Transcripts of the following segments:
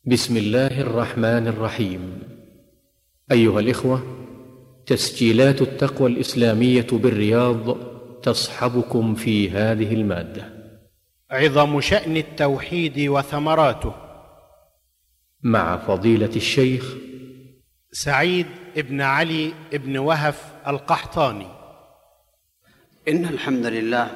بسم الله الرحمن الرحيم. أيها الإخوة، تسجيلات التقوى الإسلامية بالرياض تصحبكم في هذه المادة. عظم شأن التوحيد وثمراته، مع فضيلة الشيخ سعيد بن علي بن وهف القحطاني. إن الحمد لله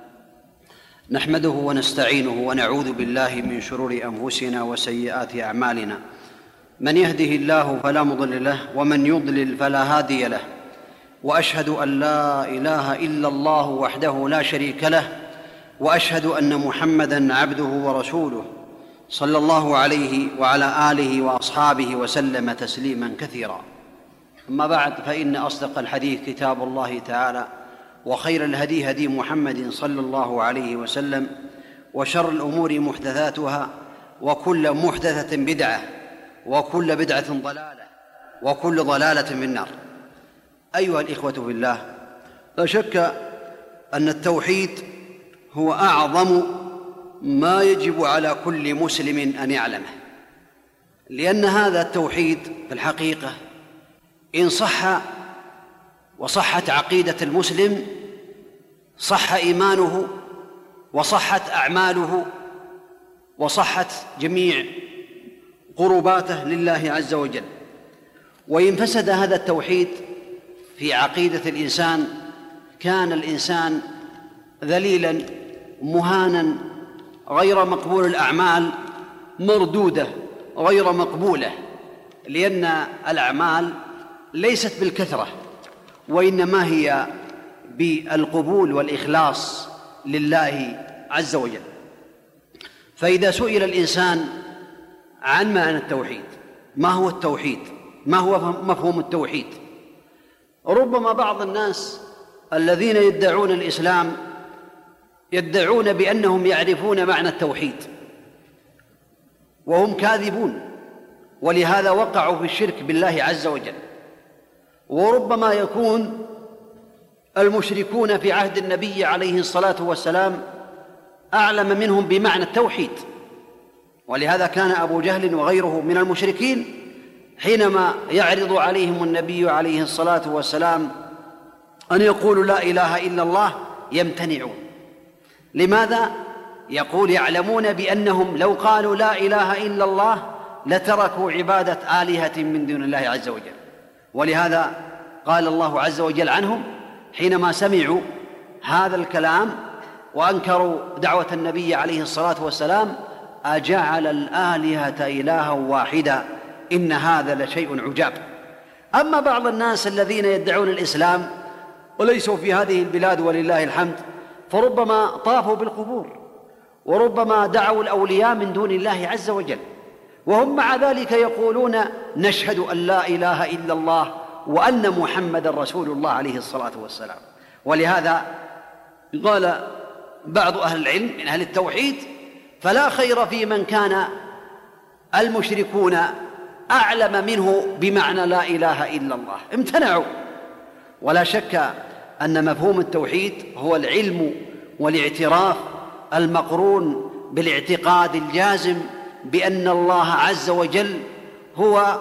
نحمده ونستعينه ونعوذ بالله من شرور أنفسنا وسيئات أعمالنا. من يهده الله فلا مضل له ومن يضلل فلا هادي له، وأشهد أن لا إله إلا الله وحده لا شريك له، وأشهد أن محمدًا عبده ورسوله صلى الله عليه وعلى آله وأصحابه وسلم تسليمًا كثيرا. أما بعد، فإن أصدق الحديث كتاب الله تعالى، وخير الهدي هدي محمد صلى الله عليه وسلم، وشر الأمور محدثاتها، وكل محدثة بدعة، وكل بدعة ضلالة، وكل ضلالة في النار. أيها الإخوة في الله، لا شك أن التوحيد هو أعظم ما يجب على كل مسلم أن يعلمه، لأن هذا التوحيد في الحقيقة إن صح وصحت عقيدة المسلم، صح إيمانه، وصحت أعماله، وصحت جميع قرباته لله عز وجل. وإن فسد هذا التوحيد في عقيدة الإنسان، كان الإنسان ذليلاً مهاناً، غير مقبول الأعمال، مردودة غير مقبولة، لأن الأعمال ليست بالكثرة، وإنما هي بالقبول والإخلاص لله عز وجل. فإذا سئل الإنسان عن معنى التوحيد، ما هو التوحيد؟ ما هو مفهوم التوحيد؟ ربما بعض الناس الذين يدعون الإسلام يدعون بأنهم يعرفون معنى التوحيد، وهم كاذبون، ولهذا وقعوا في الشرك بالله عز وجل. وربما يكون المشركون في عهد النبي عليه الصلاة والسلام أعلم منهم بمعنى التوحيد، ولهذا كان أبو جهل وغيره من المشركين حينما يعرض عليهم النبي عليه الصلاة والسلام أن يقولوا لا إله إلا الله يمتنعون. لماذا؟ يقول يعلمون بأنهم لو قالوا لا إله إلا الله لتركوا عبادة آلهة من دون الله عز وجل. ولهذا قال الله عز وجل عنهم حينما سمعوا هذا الكلام وأنكروا دعوة النبي عليه الصلاة والسلام: أجعل الآلهة إلها واحدا إن هذا لشيء عجاب. أما بعض الناس الذين يدعون الإسلام وليسوا في هذه البلاد ولله الحمد، فربما طافوا بالقبور، وربما دعوا الأولياء من دون الله عز وجل، وهم مع ذلك يقولون نشهد أن لا إله إلا الله وأن محمد رسول الله عليه الصلاة والسلام. ولهذا قال بعض أهل العلم من أهل التوحيد: فلا خير في من كان المشركون أعلم منه بمعنى لا إله إلا الله، امتنعوا. ولا شك أن مفهوم التوحيد هو العلم والاعتراف المقرون بالاعتقاد الجازم بأن الله عز وجل هو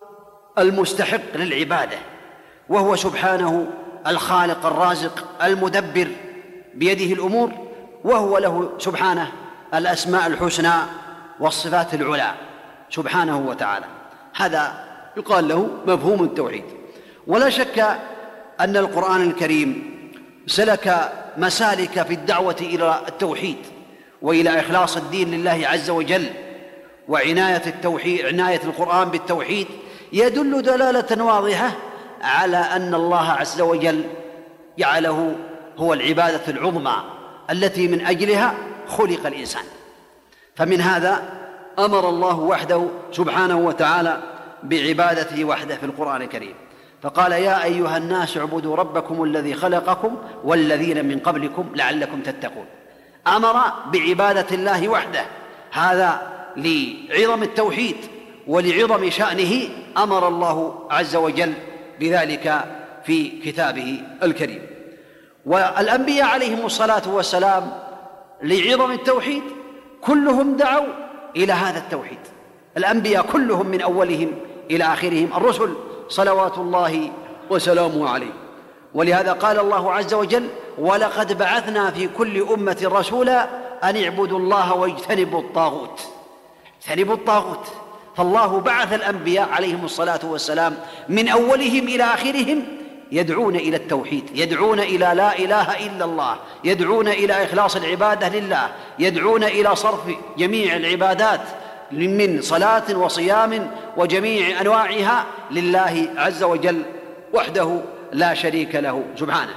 المستحق للعبادة، وهو سبحانه الخالق الرازق المدبر بيده الأمور، وهو له سبحانه الأسماء الحسنى والصفات العلى سبحانه وتعالى. هذا يقال له مفهوم التوحيد. ولا شك أن القرآن الكريم سلك مسالك في الدعوة إلى التوحيد وإلى إخلاص الدين لله عز وجل، وعناية القرآن بالتوحيد يدل دلالة واضحة على أن الله عز وجل جعله هو العبادة العظمى التي من أجلها خلق الإنسان. فمن هذا أمر الله وحده سبحانه وتعالى بعبادته وحده في القرآن الكريم، فقال: يا أيها الناس اعبدوا ربكم الذي خلقكم والذين من قبلكم لعلكم تتقون. أمر بعبادة الله وحده، هذا لعظم التوحيد ولعظم شأنه أمر الله عز وجل بذلك في كتابه الكريم. والأنبياء عليهم الصلاة والسلام لعظم التوحيد كلهم دعوا إلى هذا التوحيد، الأنبياء كلهم من أولهم إلى آخرهم الرسل صلوات الله وسلامه عليه. ولهذا قال الله عز وجل: ولقد بعثنا في كل أمة رسولا أن اعبدوا الله واجتنبوا الطاغوت. اجتنبوا الطاغوت. فالله بعث الأنبياء عليهم الصلاة والسلام من أولهم إلى آخرهم يدعون إلى التوحيد، يدعون إلى لا إله إلا الله، يدعون إلى إخلاص العبادة لله، يدعون إلى صرف جميع العبادات من صلاة وصيام وجميع أنواعها لله عز وجل وحده لا شريك له سبحانه.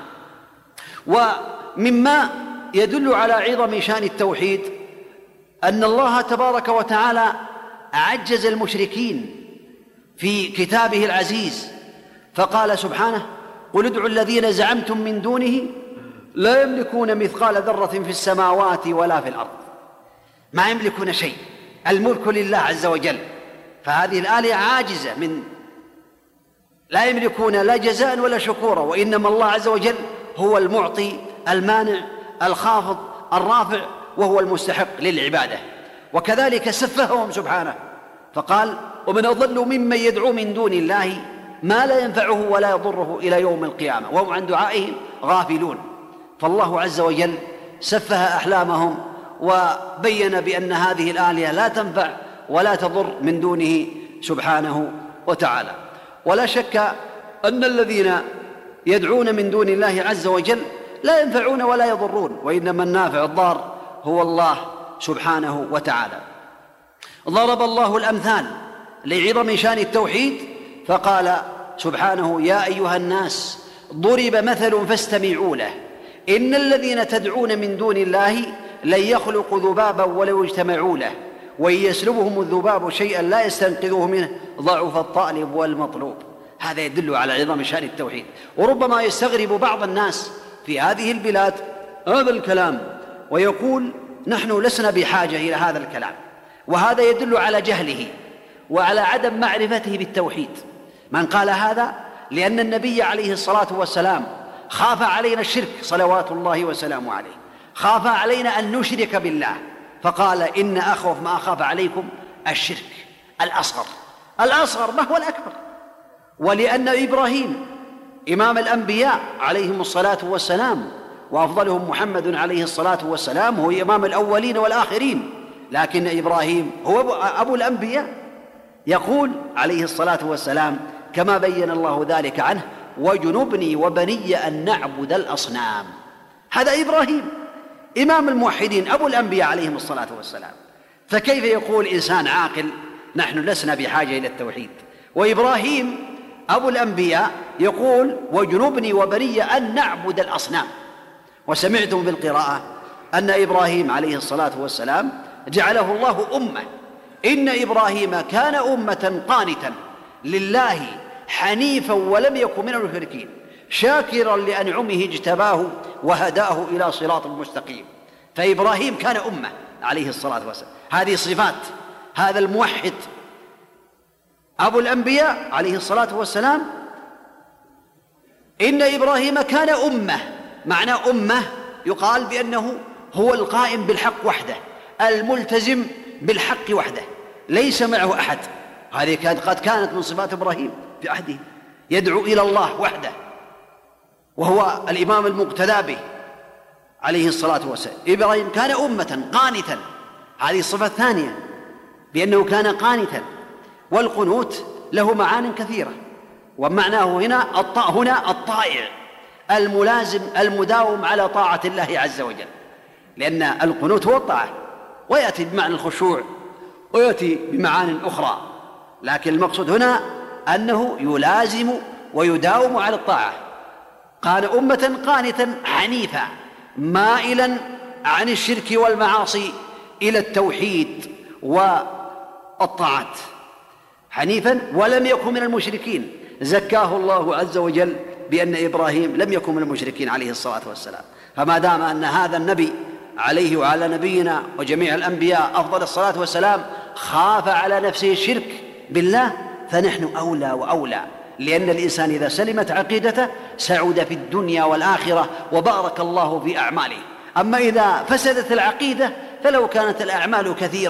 ومما يدل على عظم شأن التوحيد أن الله تبارك وتعالى عجز المشركين في كتابه العزيز، فقال سبحانه: قل ادعوا الذين زعمتم من دونه لا يملكون مثقال ذرة في السماوات ولا في الأرض. ما يملكون شيء، الملك لله عز وجل. فهذه الآلهة عاجزة لا يملكون لا جزاء ولا شكورا، وإنما الله عز وجل هو المعطي المانع الخافض الرافع، وهو المستحق للعبادة. وكذلك سفههم سبحانه فقال: ومن أضل ممن يدعو من دون الله ما لا ينفعه ولا يضره إلى يوم القيامة وهم عن دعائهم غافلون. فالله عز وجل سفه أحلامهم وبين بأن هذه الآلهة لا تنفع ولا تضر من دونه سبحانه وتعالى. ولا شك أن الذين يدعون من دون الله عز وجل لا ينفعون ولا يضرون، وإنما النافع الضار هو الله سبحانه وتعالى. ضرب الله الأمثال لعظم شأن التوحيد فقال سبحانه: يا أيها الناس ضرب مثل فاستمعوا له إن الذين تدعون من دون الله لن يخلقوا ذبابا ولو اجتمعوا له وإن يسلبهم الذباب شيئا لا يستنقذوه منه ضعف الطالب والمطلوب. هذا يدل على عظم شأن التوحيد. وربما يستغرب بعض الناس في هذه البلاد هذا الكلام ويقول: نحن لسنا بحاجة إلى هذا الكلام، وهذا يدل على جهله وعلى عدم معرفته بالتوحيد. من قال هذا لأن النبي عليه الصلاة والسلام خاف علينا الشرك صلوات الله وسلامه عليه، خاف علينا أن نشرك بالله، فقال: إن أخوف ما أخاف عليكم الشرك الأصغر ما هو الأكبر. ولأن إبراهيم إمام الأنبياء عليهم الصلاة والسلام وأفضلهم محمد عليه الصلاة والسلام هو إمام الأولين والآخرين، لكن إبراهيم هو أبو الأنبياء. يقول عليه الصلاة والسلام كما بين الله ذلك عنه: وجنبني وبني أن نعبد الأصنام. هذا إبراهيم إمام الموحدين أبو الأنبياء عليهم الصلاة والسلام. فكيف يقول إنسان عاقل نحن لسنا بحاجة إلى التوحيد؟ وإبراهيم أبو الأنبياء يقول: وجنبني وبني أن نعبد الأصنام. وسمعتم بالقراءة أن إبراهيم عليه الصلاة والسلام جعله الله أمة. إن إبراهيم كان أمة قانتا لله حنيفا ولم يكن من المشركين شاكرا لأنعمه اجتباه وهداه إلى صراط مستقيم. فإبراهيم كان أمة عليه الصلاة والسلام. هذه صفات هذا الموحد أبو الأنبياء عليه الصلاة والسلام. إن إبراهيم كان أمة، معنى أمة يقال بأنه هو القائم بالحق وحده، الملتزم بالحق وحده، ليس معه أحد. هذه قد كانت من صفات إبراهيم في عهده، يدعو إلى الله وحده، وهو الإمام المقتدى به عليه الصلاة والسلام. إبراهيم كان أمة قانتا، هذه الصفة الثانية بأنه كان قانتا. والقنوت له معان كثيرة، ومعناه هنا الطائع الملازم المداوم على طاعة الله عز وجل، لأن القنوت هو الطاعة، ويأتي بمعنى الخشوع ويأتي بمعان أخرى، لكن المقصود هنا أنه يلازم ويداوم على الطاعة. كان أمة قانتا حنيفا مائلا عن الشرك والمعاصي إلى التوحيد والطاعات، حنيفا ولم يكن من المشركين. زكاه الله عز وجل بأن إبراهيم لم يكن من المشركين عليه الصلاة والسلام. فما دام أن هذا النبي عليه وعلى نبينا وجميع الأنبياء أفضل الصلاة والسلام خاف على نفسه الشرك بالله، فنحن أولى وأولى، لأن الإنسان إذا سلمت عقيدته سعد في الدنيا والآخرة وبارك الله في أعماله. أما إذا فسدت العقيدة فلو كانت الأعمال كثيرة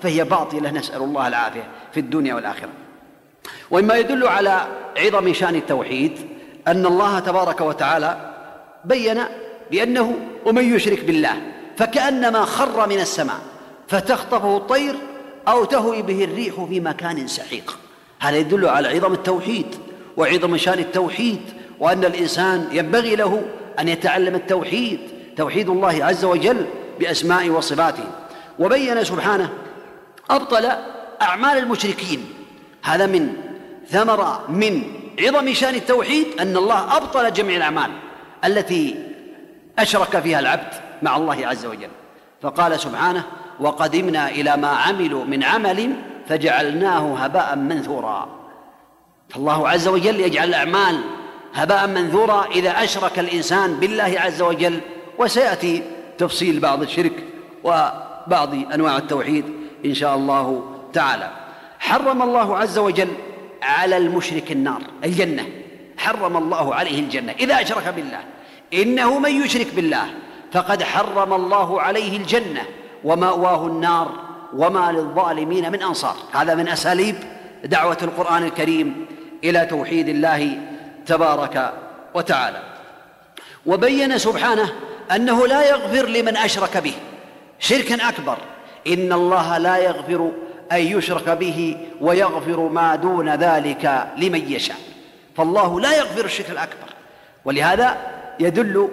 فهي باطلة، نسأل الله العافية في الدنيا والآخرة. ومما يدل على عظم شأن التوحيد أن الله تبارك وتعالى بين بأنه ومن يشرك بالله فكأنما خر من السماء فتخطفه الطير أو تهوي به الريح في مكان سحيق. هذا يدل على عظم التوحيد وعظم شأن التوحيد، وأن الإنسان ينبغي له أن يتعلم التوحيد، توحيد الله عز وجل بأسمائه وصفاته. وبين سبحانه أبطل أعمال المشركين. هذا من ثمرة من عظم شأن التوحيد أن الله أبطل جميع الأعمال التي أشرك فيها العبد مع الله عز وجل. فقال سبحانه وقدمنا إلى ما عملوا من عمل فجعلناه هباء منثورا. فالله عز وجل يجعل الأعمال هباء منثورا إذا أشرك الإنسان بالله عز وجل. وسيأتي تفصيل بعض الشرك وبعض أنواع التوحيد إن شاء الله تعالى. حرم الله عز وجل على المشرك النار، الجنة، حرم الله عليه الجنة إذا أشرك بالله. إنه من يشرك بالله فقد حرم الله عليه الجنة ومأواه النار وما للظالمين من أنصار. هذا من أساليب دعوة القرآن الكريم إلى توحيد الله تبارك وتعالى. وبين سبحانه أنه لا يغفر لمن أشرك به شركا أكبر. إن الله لا يغفر أن يشرك به ويغفر ما دون ذلك لمن يشاء. فالله لا يغفر الشرك الأكبر. ولهذا يدل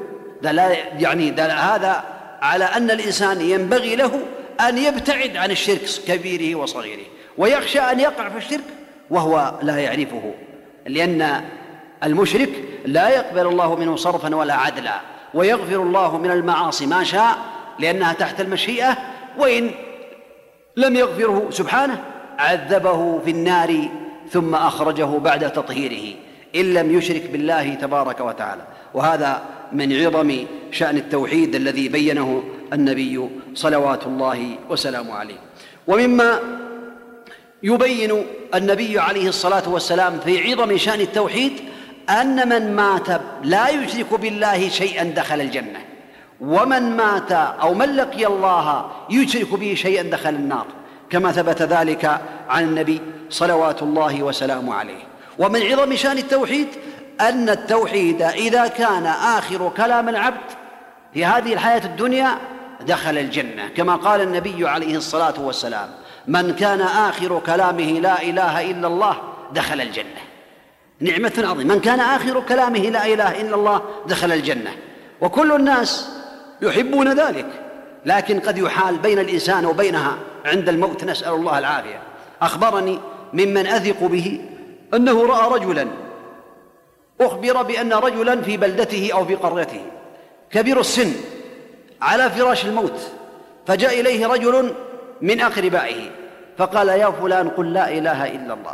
هذا على أن الإنسان ينبغي له أن يبتعد عن الشرك كبيره وصغيره، ويخشى أن يقع في الشرك وهو لا يعرفه، لأن المشرك لا يقبل الله منه صرفا ولا عدلا، ويغفر الله من المعاصي ما شاء لأنها تحت المشيئة، وإن لم يغفره سبحانه عذبه في النار ثم أخرجه بعد تطهيره إن لم يشرك بالله تبارك وتعالى. وهذا من عظم شأن التوحيد الذي بينه النبي صلوات الله وسلامه عليه. ومما يبين النبي عليه الصلاة والسلام في عظم شأن التوحيد أن من مات لا يشرك بالله شيئا دخل الجنة، ومن مات أو من لقي الله يشرك به شيئا دخل النار، كما ثبت ذلك عن النبي صلوات الله وسلامه عليه. ومن عظم شأن التوحيد أن التوحيد إذا كان آخر كلام العبد في هذه الحياة الدنيا دخل الجنة، كما قال النبي عليه الصلاة والسلام من كان آخر كلامه لا إله إلا الله دخل الجنة. نعمة عظيمة، من كان آخر كلامه لا إله إلا الله دخل الجنة. وكل الناس يحبون ذلك، لكن قد يحال بين الإنسان وبينها عند الموت، نسأل الله العافية. أخبرني ممن أثق به أنه رأى رجلا، أخبر بأن رجلا في بلدته أو في قريته كبير السن على فراش الموت، فجاء إليه رجل من أقربائه فقال يا فلان قل لا إله إلا الله،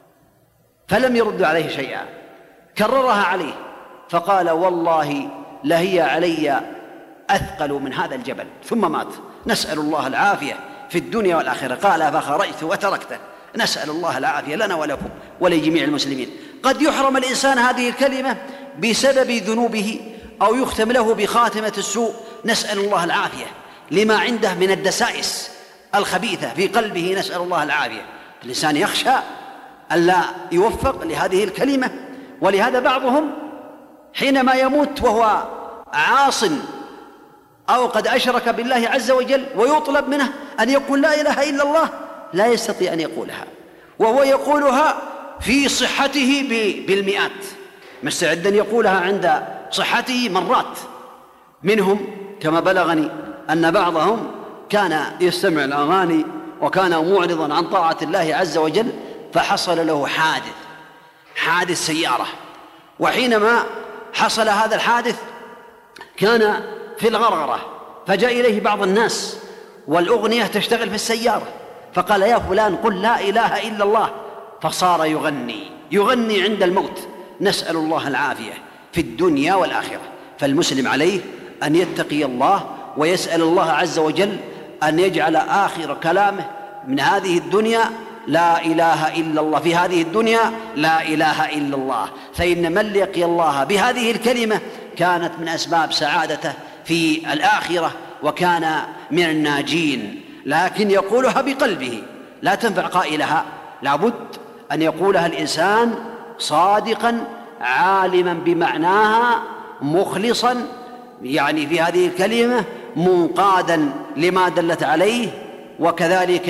فلم يرد عليه شيئا، كررها عليه فقال والله لهي علي أثقل من هذا الجبل، ثم مات، نسأل الله العافية في الدنيا والآخرة. قال فخرجت وتركته، نسأل الله العافية لنا ولكم ولجميع المسلمين. قد يحرم الإنسان هذه الكلمة بسبب ذنوبه أو يختم له بخاتمة السوء، نسأل الله العافية، لما عنده من الدسائس الخبيثة في قلبه، نسأل الله العافية. الإنسان يخشى ألا يوفق لهذه الكلمة. ولهذا بعضهم حينما يموت وهو عاص أو قد أشرك بالله عز وجل ويطلب منه أن يقول لا إله إلا الله لا يستطيع أن يقولها، وهو يقولها في صحته بالمئات، مستعد أن يقولها عند صحته مرات. منهم كما بلغني أن بعضهم كان يستمع الأغاني وكان معرضا عن طاعة الله عز وجل، فحصل له حادث سيارة، وحينما حصل هذا الحادث كان في الغرغرة، فجاء إليه بعض الناس والأغنية تشتغل في السيارة، فقال يا فلان قل لا إله إلا الله، فصار يغني عند الموت، نسأل الله العافية في الدنيا والآخرة. فالمسلم عليه أن يتقي الله ويسأل الله عز وجل أن يجعل آخر كلامه من هذه الدنيا لا إله إلا الله، في هذه الدنيا لا إله إلا الله، فإن من لقي الله بهذه الكلمة كانت من أسباب سعادته في الآخرة وكان من الناجين. لكن يقولها بقلبه، لا تنفع قائلها، لابد أن يقولها الإنسان صادقا عالما بمعناها، مخلصا يعني في هذه الكلمة، منقادا لما دلت عليه. وكذلك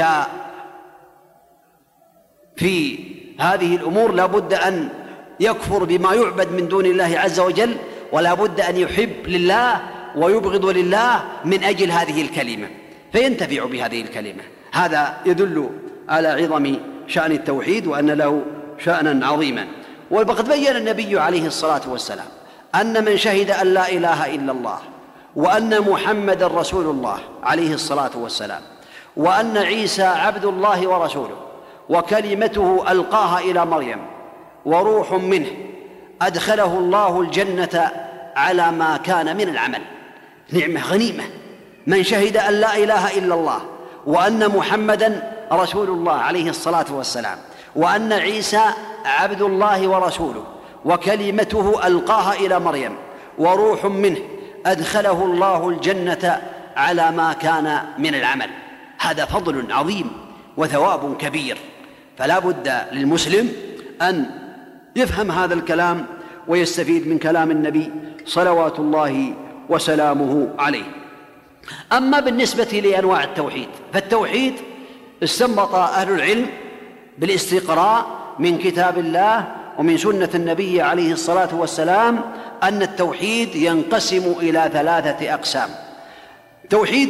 في هذه الأمور لا بد أن يكفر بما يعبد من دون الله عز وجل، ولا بد أن يحب لله ويبغض لله من أجل هذه الكلمة، فينتفع بهذه الكلمة. هذا يدل على عظم شأن التوحيد وأن له شأنا عظيما. وقد بين النبي عليه الصلاة والسلام أن من شهد أن لا إله إلا الله وأن محمد رسول الله عليه الصلاة والسلام وأن عيسى عبد الله ورسوله وكلمته ألقاها إلى مريم وروح منه أدخله الله الجنة على ما كان من العمل. نعمة غنيمة. من شهد أن لا إله إلا الله وأن محمدا رسول الله عليه الصلاة والسلام وأن عيسى عبد الله ورسوله وكلمته ألقاها إلى مريم وروح منه أدخله الله الجنة على ما كان من العمل. هذا فضل عظيم وثواب كبير، فلا بد للمسلم أن يفهم هذا الكلام ويستفيد من كلام النبي صلوات الله وسلامه عليه. أما بالنسبة لأنواع التوحيد، فالتوحيد استنبط أهل العلم بالاستقراء من كتاب الله ومن سنة النبي عليه الصلاة والسلام أن التوحيد ينقسم إلى 3 أقسام. توحيد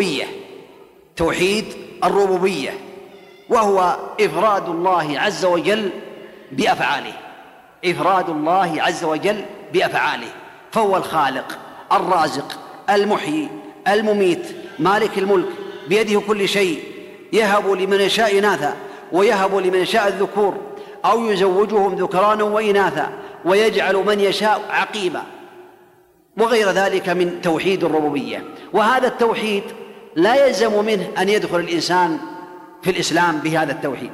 الربوبية وهو إفراد الله عز وجل بأفعاله، فهو الخالق الرازق المحيي المميت مالك الملك، بيده كل شيء، يهب لمن يشاء إناثا ويهب لمن يشاء الذكور أو يزوجهم ذكرانا وإناثا ويجعل من يشاء عقيما، وغير ذلك من توحيد الربوبية. وهذا التوحيد لا يلزم منه أن يدخل الإنسان في الإسلام بهذا التوحيد،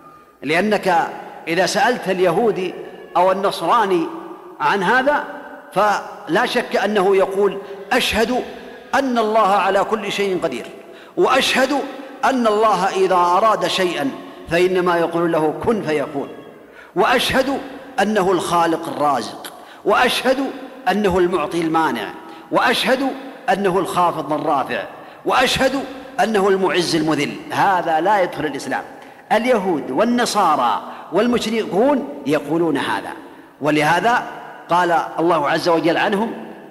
لأنك إذا سألت اليهودي أو النصراني عن هذا فلا شك أنه يقول أشهد أن الله على كل شيء قدير، وأشهد أن الله إذا أراد شيئا فإنما يقول له كن فيكون، وأشهد أنه الخالق الرازق، وأشهد أنه المعطي المانع، وأشهد أنه الخافض الرافع، وأشهد أنه المعز المذل. هذا لا يدخل الإسلام. اليهود والنصارى والمشركون يقولون هذا، ولهذا قال الله عز وجل عنهم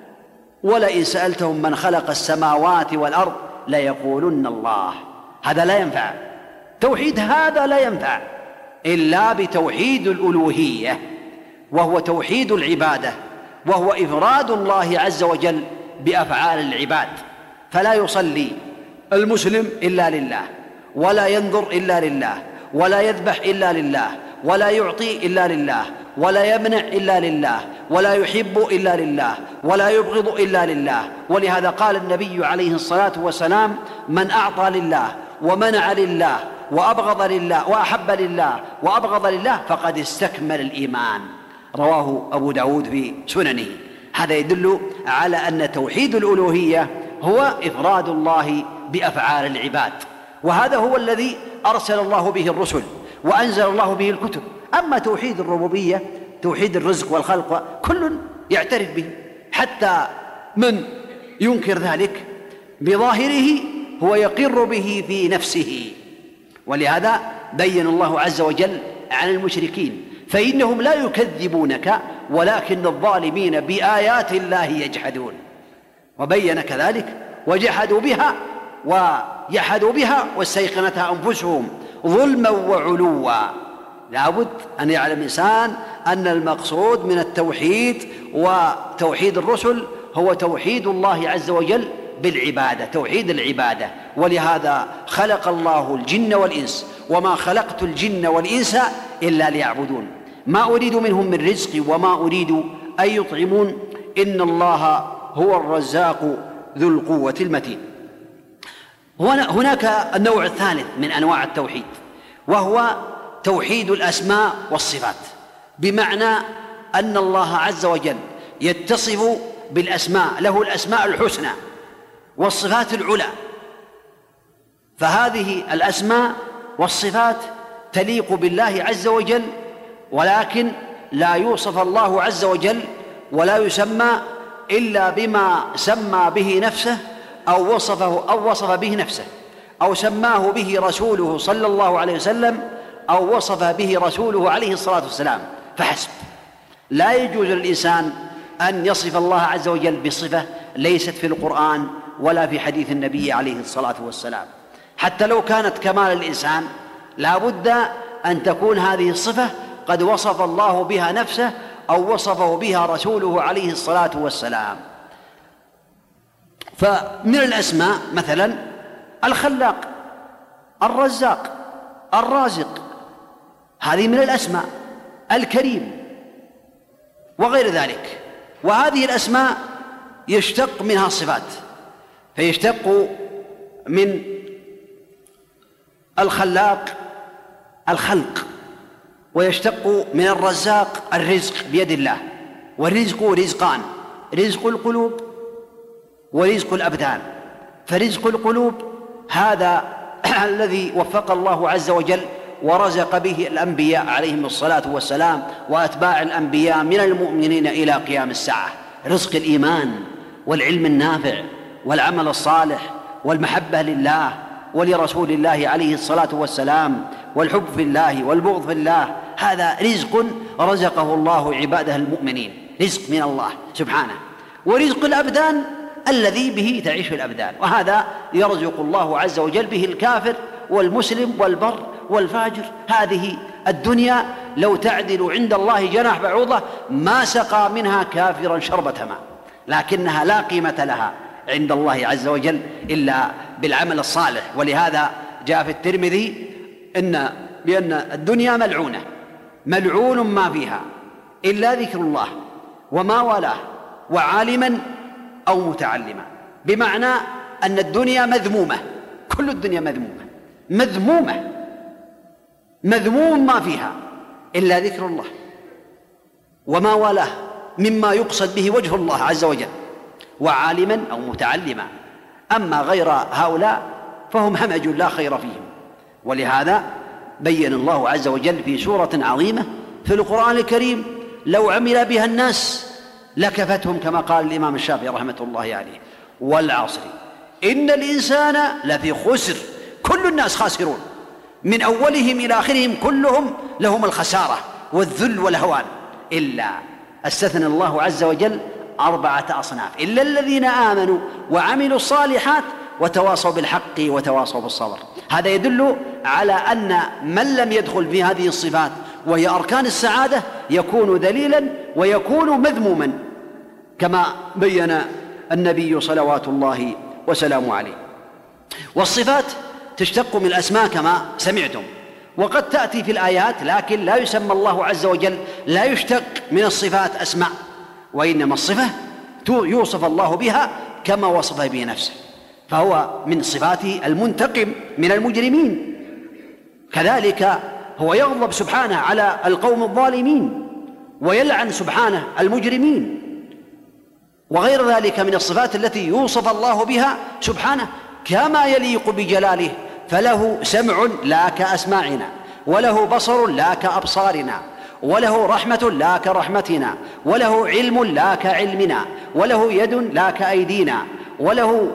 ولئن سألتهم من خلق السماوات والأرض ليقولن الله. هذا لا ينفع، توحيد هذا لا ينفع إلا بتوحيد الألوهية، وهو توحيد العبادة، وهو إفراد الله عز وجل بأفعال العباد. فلا يصلي المسلم إلا لله، ولا ينظر إلا لله، ولا يذبح إلا لله، ولا يعطي إلا لله، ولا يمنع إلا لله، ولا يحب إلا لله، ولا يبغض إلا لله. ولهذا قال النبي عليه الصلاة والسلام من أعطى لله ومنع لله وأبغض لله وأحب لله وأبغض لله فقد استكمل الإيمان، رواه أبو داود في سننه. هذا يدل على أن توحيد الألوهية هو إفراد الله بأفعال العباد، وهذا هو الذي أرسل الله به الرسل وأنزل الله به الكتب. أما توحيد الربوبية، توحيد الرزق والخلق، كل يعترف به، حتى من ينكر ذلك بظاهره هو يقر به في نفسه. ولهذا بين الله عز وجل عن المشركين فإنهم لا يكذبونك ولكن الظالمين بآيات الله يجحدون، وبين كذلك وجحدوا بها واستيقنتها أنفسهم ظلما وعلوا. لابد أن يعلم الإنسان أن المقصود من التوحيد وتوحيد الرسل هو توحيد الله عز وجل بالعبادة، توحيد العبادة. ولهذا خلق الله الجن والإنس وما خلقت الجن والإنس إلا ليعبدون ما أريد منهم من رزق وما أريد أن يطعمون إن الله هو الرزاق ذو القوة المتين. هناك النوع الثالث من أنواع التوحيد، وهو توحيد الأسماء والصفات، بمعنى أن الله عز وجل يتصف بالأسماء، له الأسماء الحسنى والصفات العلى، فهذه الأسماء والصفات تليق بالله عز وجل، ولكن لا يوصف الله عز وجل ولا يسمى إلا بما سمى به نفسه أو وصف به نفسه، أو سماه به رسوله صلى الله عليه وسلم، أو وصف به رسوله عليه الصلاة والسلام فحسب. لا يجوز للإنسان أن يصف الله عز وجل بصفة ليست في القرآن ولا في حديث النبي عليه الصلاة والسلام، حتى لو كانت كمال الإنسان لا بد أن تكون هذه الصفة قد وصف الله بها نفسه أو وصفه بها رسوله عليه الصلاة والسلام. فمن الأسماء مثلا الخلاق، الرزاق، الرازق، هذه من الأسماء، الكريم وغير ذلك. وهذه الأسماء يشتق منها الصفات، فيشتق من الخلاق الخلق، ويشتق من الرزاق الرزق بيد الله. والرزق رزقان: رزق القلوب ورزق الأبدان. فرزق القلوب هذا الذي وفق الله عز وجل ورزق به الأنبياء عليهم الصلاة والسلام وأتباع الأنبياء من المؤمنين إلى قيام الساعة: رزق الإيمان والعلم النافع والعمل الصالح والمحبة لله ولرسول الله عليه الصلاة والسلام والحب في الله والبغض في الله. هذا رزق رزقه الله عباده المؤمنين، رزق من الله سبحانه. ورزق الأبدان الذي به تعيش الأبدان، وهذا يرزق الله عز وجل به الكافر والمسلم والبر والفاجر. هذه الدنيا لو تعدل عند الله جناح بعوضة ما سقى منها كافرا شربة ماء، لكنها لا قيمة لها عند الله عز وجل إلا بالعمل الصالح. ولهذا جاء في الترمذي بأن الدنيا ملعونة، ملعون ما فيها إلا ذكر الله وما والاه وعالما أو متعلما، بمعنى أن الدنيا مذمومة، كل الدنيا مذمومة مذموم ما فيها إلا ذكر الله وما والاه مما يقصد به وجه الله عز وجل، وعالما أو متعلما. أما غير هؤلاء فهم همج لا خير فيهم. ولهذا بين الله عز وجل في سورة عظيمة في القرآن الكريم لو عمل بها الناس لكفتهم، كما قال الإمام الشافعي رحمة الله عليه: والعصر إن الإنسان لفي خسر، كل الناس خاسرون، من أولهم إلى آخرهم كلهم لهم الخسارة والذل والهوان، إلا استثنى الله عز وجل 4 أصناف: إلا الذين آمنوا وعملوا الصالحات وتواصوا بالحق وتواصوا بالصبر. هذا يدل على أن من لم يدخل في هذه الصفات وهي أركان السعادة يكون ذليلا ويكون مذموما، كما بين النبي صلوات الله وسلامه عليه. والصفات تشتق من الأسماء كما سمعتم، وقد تأتي في الآيات، لكن لا يسمى الله عز وجل، لا يشتق من الصفات أسماء، وإنما الصفة يوصف الله بها كما وصف به نفسه، فهو من صفاته المنتقم من المجرمين. كذلك هو يغضب سبحانه على القوم الظالمين ويلعن سبحانه المجرمين، وغير ذلك من الصفات التي يوصف الله بها سبحانه كما يليق بجلاله. فله سمع لا كأسماعنا، وله بصر لا كأبصارنا، وله رحمة لا كرحمتنا، وله علم لا كعلمنا، وله يد لا كأيدينا، وله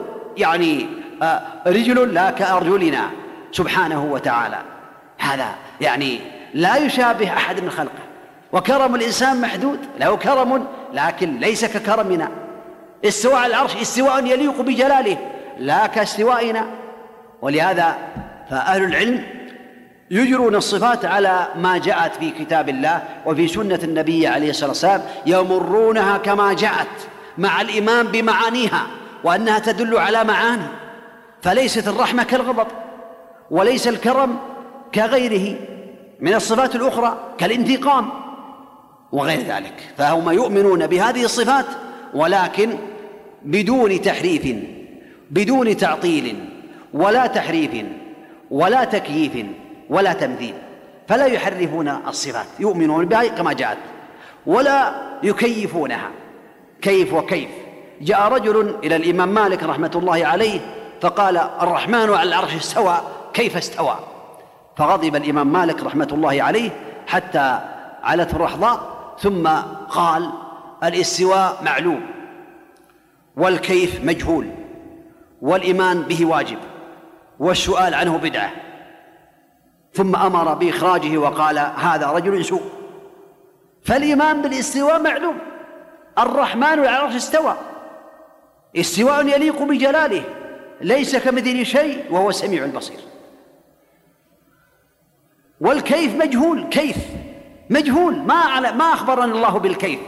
رجل لا كأرجلنا سبحانه وتعالى. هذا لا يشابه أحد من خلقه. وكرم الإنسان محدود، له كرم لكن ليس ككرمنا. استواء على العرش استواء يليق بجلاله لا كاستوائنا. ولهذا فأهل العلم يجرون الصفات على ما جاءت في كتاب الله وفي سنة النبي عليه الصلاة والسلام، يمرونها كما جاءت مع الإيمان بمعانيها وأنها تدل على معاني. فليست الرحمة كالغضب، وليس الكرم كغيره من الصفات الأخرى كالانتقام وغير ذلك. فهم يؤمنون بهذه الصفات ولكن بدون تحريف، بدون تعطيل ولا تحريف ولا تكييف ولا تمثيل. فلا يحرفون الصفات، يؤمنون بها كما جاءت ولا يكيفونها كيف وكيف. جاء رجل إلى الإمام مالك رحمة الله عليه فقال الرحمن على العرش استوى كيف استوى؟ فغضب الإمام مالك رحمة الله عليه حتى علته الرحضاء، ثم قال الاستواء معلوم والكيف مجهول والإيمان به واجب والسؤال عنه بدعة، ثم أمر بإخراجه وقال هذا رجل سوء. فالإيمان بالاستواء معلوم، الرحمن على العرش استوى، استواء يليق بجلاله، ليس كمثله شيء وهو السميع البصير. والكيف مجهول، كيف مجهول، ما أخبرنا الله بالكيف،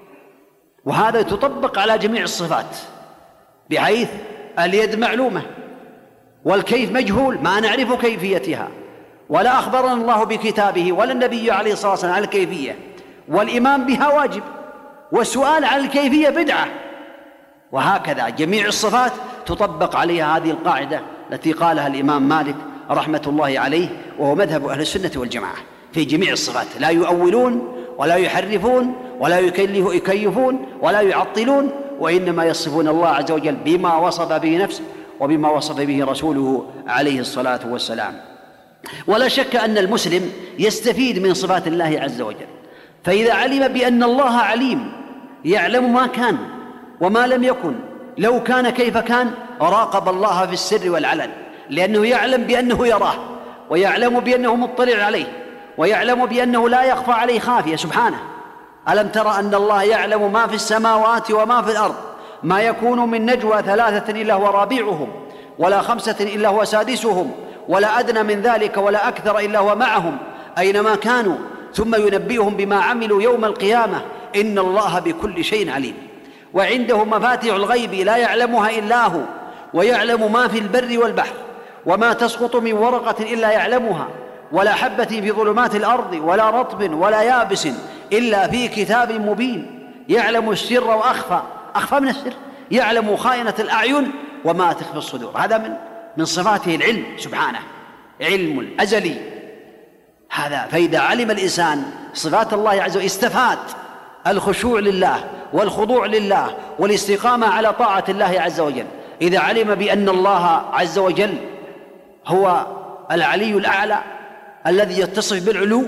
وهذا تطبق على جميع الصفات، بحيث اليد معلومة والكيف مجهول، ما نعرف كيفيتها، ولا أخبرنا الله بكتابه ولا النبي عليه الصلاة والسلام على الكيفية، والإيمان بها واجب، والسؤال عن الكيفية بدعة. وهكذا جميع الصفات تطبق عليها هذه القاعدة التي قالها الإمام مالك رحمة الله عليه، وهو مذهب أهل السنة والجماعة في جميع الصفات، لا يؤولون ولا يحرفون ولا يكيفون ولا يعطلون، وإنما يصفون الله عز وجل بما وصف به نفسه وبما وصف به رسوله عليه الصلاة والسلام. ولا شك أن المسلم يستفيد من صفات الله عز وجل، فإذا علم بأن الله عليم يعلم ما كان وما لم يكن، لو كان كيف كان راقب الله في السر والعلن، لأنه يعلم بأنه يراه، ويعلم بأنه مطلع عليه، ويعلم بأنه لا يخفى عليه خافية سبحانه. ألم ترى أن الله يعلم ما في السماوات وما في الأرض، ما يكون من نجوى 3 إلا هو رابعهم، ولا 5 إلا هو سادسهم، ولا أدنى من ذلك ولا أكثر إلا هو معهم أينما كانوا، ثم ينبئهم بما عملوا يوم القيامة، إن الله بكل شيء عليم. وعنده مفاتيح الغيب لا يعلمها إلا هو، ويعلم ما في البر والبحر، وما تسقط من ورقة إلا يعلمها، ولا حبة في ظلمات الأرض ولا رطب ولا يابس إلا في كتاب مبين. يعلم السر وأخفى، أخفى من السر، يعلم خائنة الأعين وما تخفي الصدور. هذا من صفاته العلم سبحانه، علم الأزلي هذا. فإذا علم الإنسان صفات الله عز وجل استفاد الخشوع لله والخضوع لله والاستقامة على طاعة الله عز وجل. إذا علم بأن الله عز وجل هو العلي الأعلى الذي يتصف بالعلو،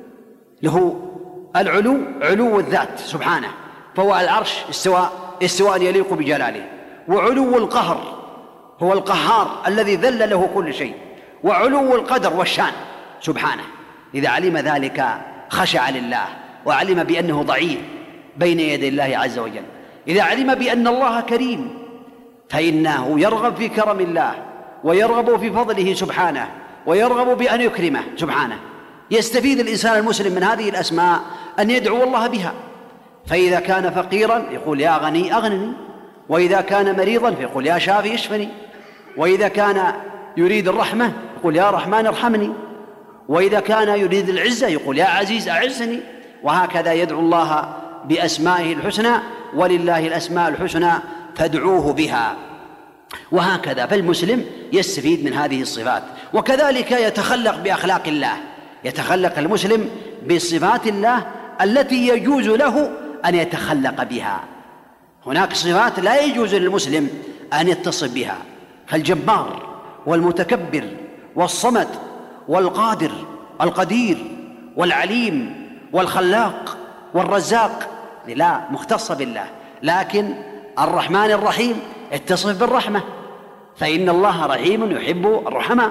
له العلو علو الذات سبحانه، فهو على العرش استواء يليق بجلاله. وعلو القهر هو القهار الذي ذل له كل شيء، وعلو القدر والشان سبحانه. إذا علم ذلك خشع لله، وعلم بأنه ضعيف بين يدي الله عز وجل. إذا علم بأن الله كريم فإنه يرغب في كرم الله، ويرغب في فضله سبحانه، ويرغب بأن يكرمه سبحانه. يستفيد الإنسان المسلم من هذه الأسماء أن يدعو الله بها، فإذا كان فقيرا يقول يا غني أغنني، وإذا كان مريضا فيقول يا شافي اشفني، وإذا كان يريد الرحمة يقول يا رحمن ارحمني، وإذا كان يريد العزة يقول يا عزيز أعزني. وهكذا يدعو الله بأسمائه الحسنى، ولله الأسماء الحسنى فادعوه بها. وهكذا فالمسلم يستفيد من هذه الصفات. وكذلك يتخلق بأخلاق الله، يتخلق المسلم بصفات الله التي يجوز له أن يتخلق بها. هناك صفات لا يجوز للمسلم أن يتصف بها، كالجبار والمتكبر والصمد والقادر القدير والعليم والخلاق والرزاق، لا مختص بالله. لكن الرحمن الرحيم اتصف بالرحمة، فإن الله رحيم يحب الرحمة.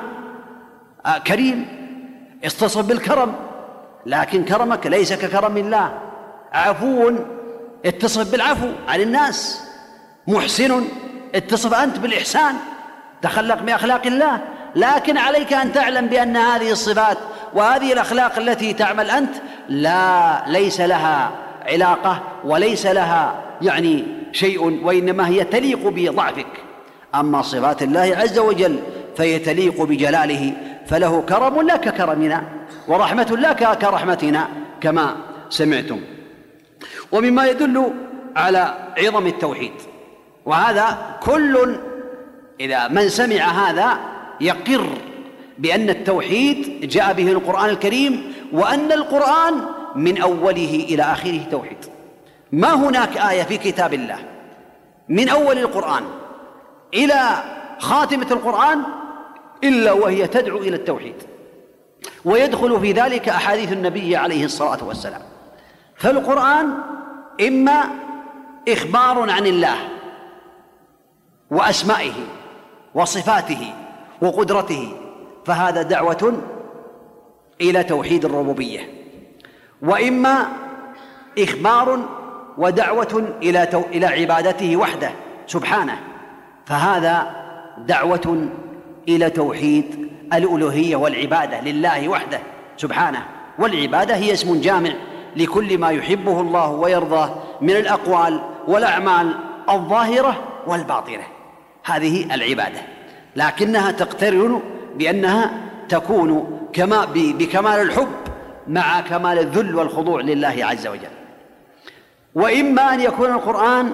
كريم اتصف بالكرم، لكن كرمك ليس ككرم الله. عفو اتصف بالعفو عن الناس. محسن اتصف أنت بالإحسان، تخلق بأخلاق الله. لكن عليك أن تعلم بأن هذه الصفات وهذه الأخلاق التي تعمل أنت ليس لها علاقة وليس لها شيء، وإنما هي تليق بضعفك. أما صفات الله عز وجل فهي تليق بجلاله، فله كرم لا ككرمنا، ورحمة لا كرحمتنا كما سمعتم. ومما يدل على عظم التوحيد، وهذا كل إذا من سمع هذا يقر بأن التوحيد جاء به القرآن الكريم، وأن القرآن من أوله إلى آخره توحيد. ما هناك آية في كتاب الله من أول القرآن إلى خاتمة القرآن إلا وهي تدعو إلى التوحيد، ويدخل في ذلك أحاديث النبي عليه الصلاة والسلام. فالقرآن إما إخبار عن الله وأسمائه وصفاته وقدرته، فهذا دعوة إلى توحيد الربوبية، وإما إخبار ودعوة إلى عبادته وحده سبحانه، فهذا دعوة إلى توحيد الألوهية والعبادة لله وحده سبحانه. والعبادة هي اسم جامع لكل ما يحبه الله ويرضاه من الأقوال والأعمال الظاهرة والباطنة، هذه العبادة، لكنها تقترن بأنها تكون بكمال الحب مع كمال الذل والخضوع لله عز وجل. وإما أن يكون القرآن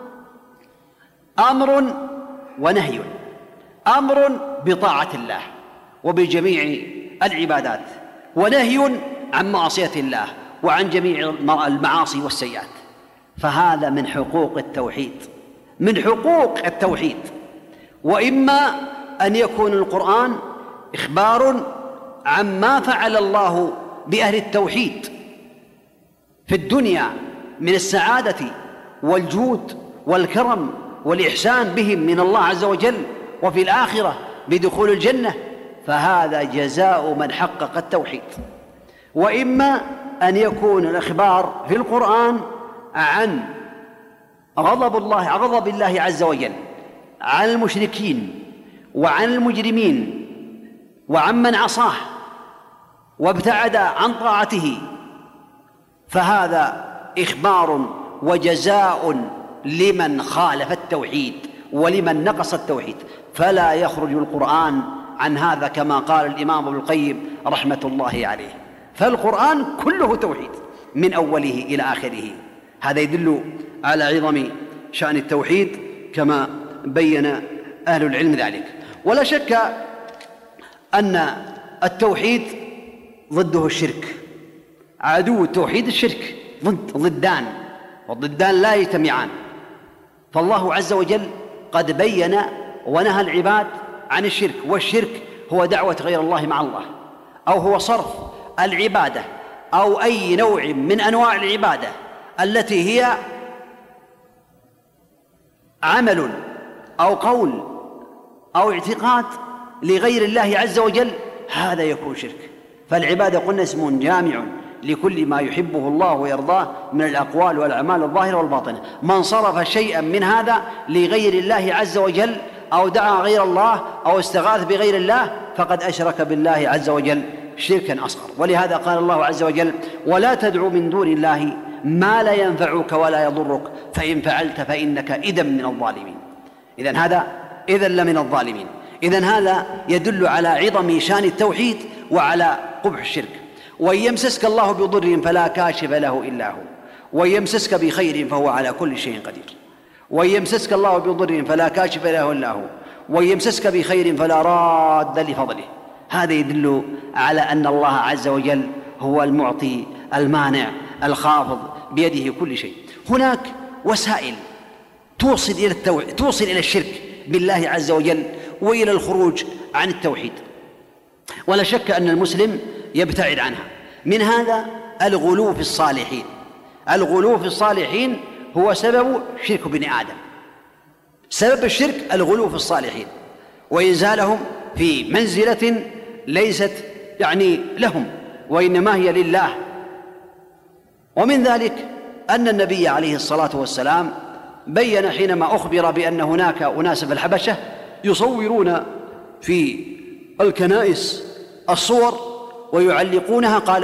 أمر ونهي، أمر بطاعة الله وبجميع العبادات، ونهي عن معصية الله وعن جميع المعاصي والسيئات، فهذا من حقوق التوحيد، من حقوق التوحيد. وإما أن يكون القرآن إخبار عما فعل الله بأهل التوحيد في الدنيا من السعادة والجود والكرم والإحسان بهم من الله عز وجل، وفي الآخرة بدخول الجنة، فهذا جزاء من حقق التوحيد. وإما أن يكون الإخبار في القرآن عن غضب الله عز وجل عن المشركين وعن المجرمين وعن من عصاه وابتعد عن طاعته، فهذا إخبار وجزاء لمن خالف التوحيد ولمن نقص التوحيد، فلا يخرج القرآن عن هذا كما قال الإمام ابن القيم رحمة الله عليه. فالقرآن كله توحيد من أوله إلى آخره، هذا يدل على عظم شأن التوحيد كما بين أهل العلم ذلك. ولا شك أن التوحيد ضده الشرك، عدو التوحيد الشرك، ضدان، والضدان لا يجتمعان. فالله عز وجل قد بين ونهى العباد عن الشرك، والشرك هو دعوة غير الله مع الله، أو هو صرف العبادة أو أي نوع من أنواع العبادة التي هي عمل أو قول أو اعتقاد لغير الله عز وجل، هذا يكون شرك. فالعبادة قلنا اسم جامع لكل ما يحبه الله ويرضاه من الأقوال والأعمال الظاهرة والباطنة. من صرف شيئا من هذا لغير الله عز وجل أو دعا غير الله أو استغاث بغير الله فقد أشرك بالله عز وجل شركا أصغر. ولهذا قال الله عز وجل: ولا تدعو من دون الله ما لا ينفعك ولا يضرك فإن فعلت فإنك إذا من الظالمين. إذن هذا لمن الظالمين. إذن هذا يدل على عظم شان التوحيد وعلى قبح الشرك. وإن يمسسك الله بضر فلا كاشف له إلا هو، وإن يمسسك بخير فهو على كل شيء قدير. وإن يمسسك الله بضر فلا كاشف له إلا هو، وإن يمسسك بخير فلا راد لفضله. هذا يدل على أن الله عز وجل هو المعطي المانع الخافض بيده كل شيء. هناك وسائل توصل إلى الشرك بالله عز وجل وإلى الخروج عن التوحيد، ولا شك أن المسلم يبتعد عنها. من هذا الغلو في الصالحين. الغلو في الصالحين هو سبب شرك بني آدم. سبب الشرك الغلو في الصالحين وإنزالهم في منزلة ليست لهم وإنما هي لله. ومن ذلك أن النبي عليه الصلاة والسلام بين حينما أخبر بأن هناك أناس في الحبشة يصورون في الكنائس الصور ويعلقونها، قال: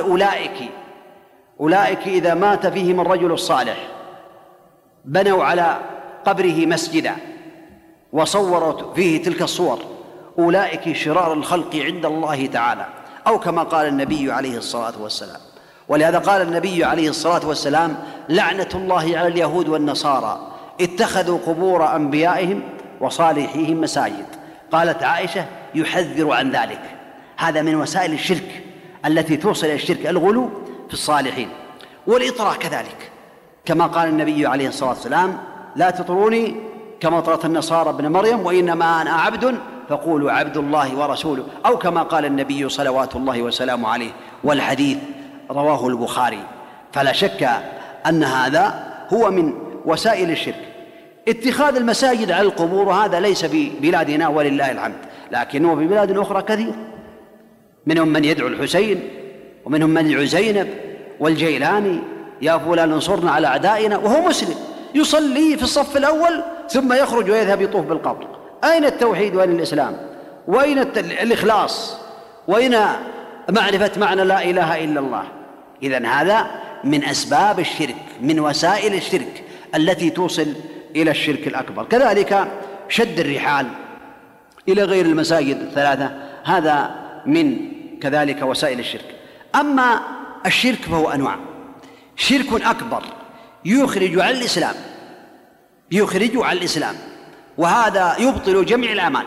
أولئك إذا مات فيهم الرجل الصالح بنوا على قبره مسجدا وصوروا فيه تلك الصور، أولئك شرار الخلق عند الله تعالى، أو كما قال النبي عليه الصلاة والسلام. ولهذا قال النبي عليه الصلاة والسلام: لعنة الله على اليهود والنصارى اتخذوا قبور أنبيائهم وصالحيهم مساجد. قالت عائشة: يحذر عن ذلك. هذا من وسائل الشرك التي توصل إلى الشرك الغلو في الصالحين. والإطراء كذلك، كما قال النبي عليه الصلاة والسلام: لا تطروني كما طرت النصارى ابن مريم وإنما أنا عبد فقولوا عبد الله ورسوله، أو كما قال النبي صلوات الله وسلامه عليه، والحديث رواه البخاري. فلا شك أن هذا هو من وسائل الشرك. اتخاذ المساجد على القبور هذا ليس في بلادنا ولله الحمد، لكنه في بلاد أخرى كثير، منهم من يدعو الحسين، ومنهم من يدعو زينب والجيلاني، يا فلان انصرنا على أعدائنا، وهو مسلم يصلي في الصف الأول ثم يخرج ويذهب يطوف بالقبر. أين التوحيد وأين الإسلام؟ وأين الإخلاص؟ وأين معرفة معنى لا إله إلا الله؟ إذن هذا من أسباب الشرك، من وسائل الشرك التي توصل إلى الشرك الأكبر. كذلك شد الرحال إلى غير المساجد الثلاثة، هذا من كذلك وسائل الشرك. أما الشرك فهو أنواع. شرك أكبر يخرج عن الإسلام، يخرج عن الإسلام، وهذا يبطل جميع الأعمال،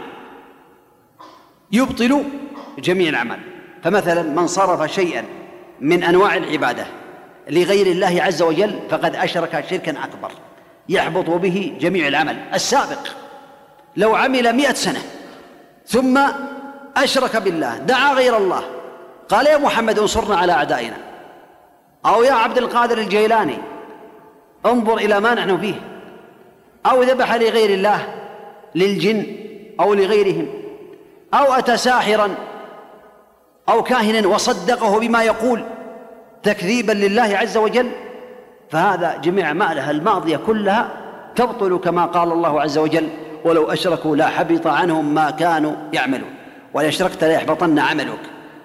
يبطل جميع الأعمال. فمثلا من صرف شيئا من أنواع العبادة لغير الله عز وجل فقد أشرك شركا أكبر يحبط به جميع العمل السابق. لو عمل 100 سنة ثم أشرك بالله، دعا غير الله، قال يا محمد انصرنا على أعدائنا، أو يا عبد القادر الجيلاني انظر إلى ما نحن فيه، أو ذبح لغير الله، للجن أو لغيرهم، أو أتى ساحرا أو كاهنا وصدقه بما يقول تكذيبا لله عز وجل، فهذا جميع أعمالها الماضية كلها تبطل كما قال الله عز وجل ولو أشركوا لا حبط عنهم ما كانوا يعملون، وإن أشركت ليحبطن عملك،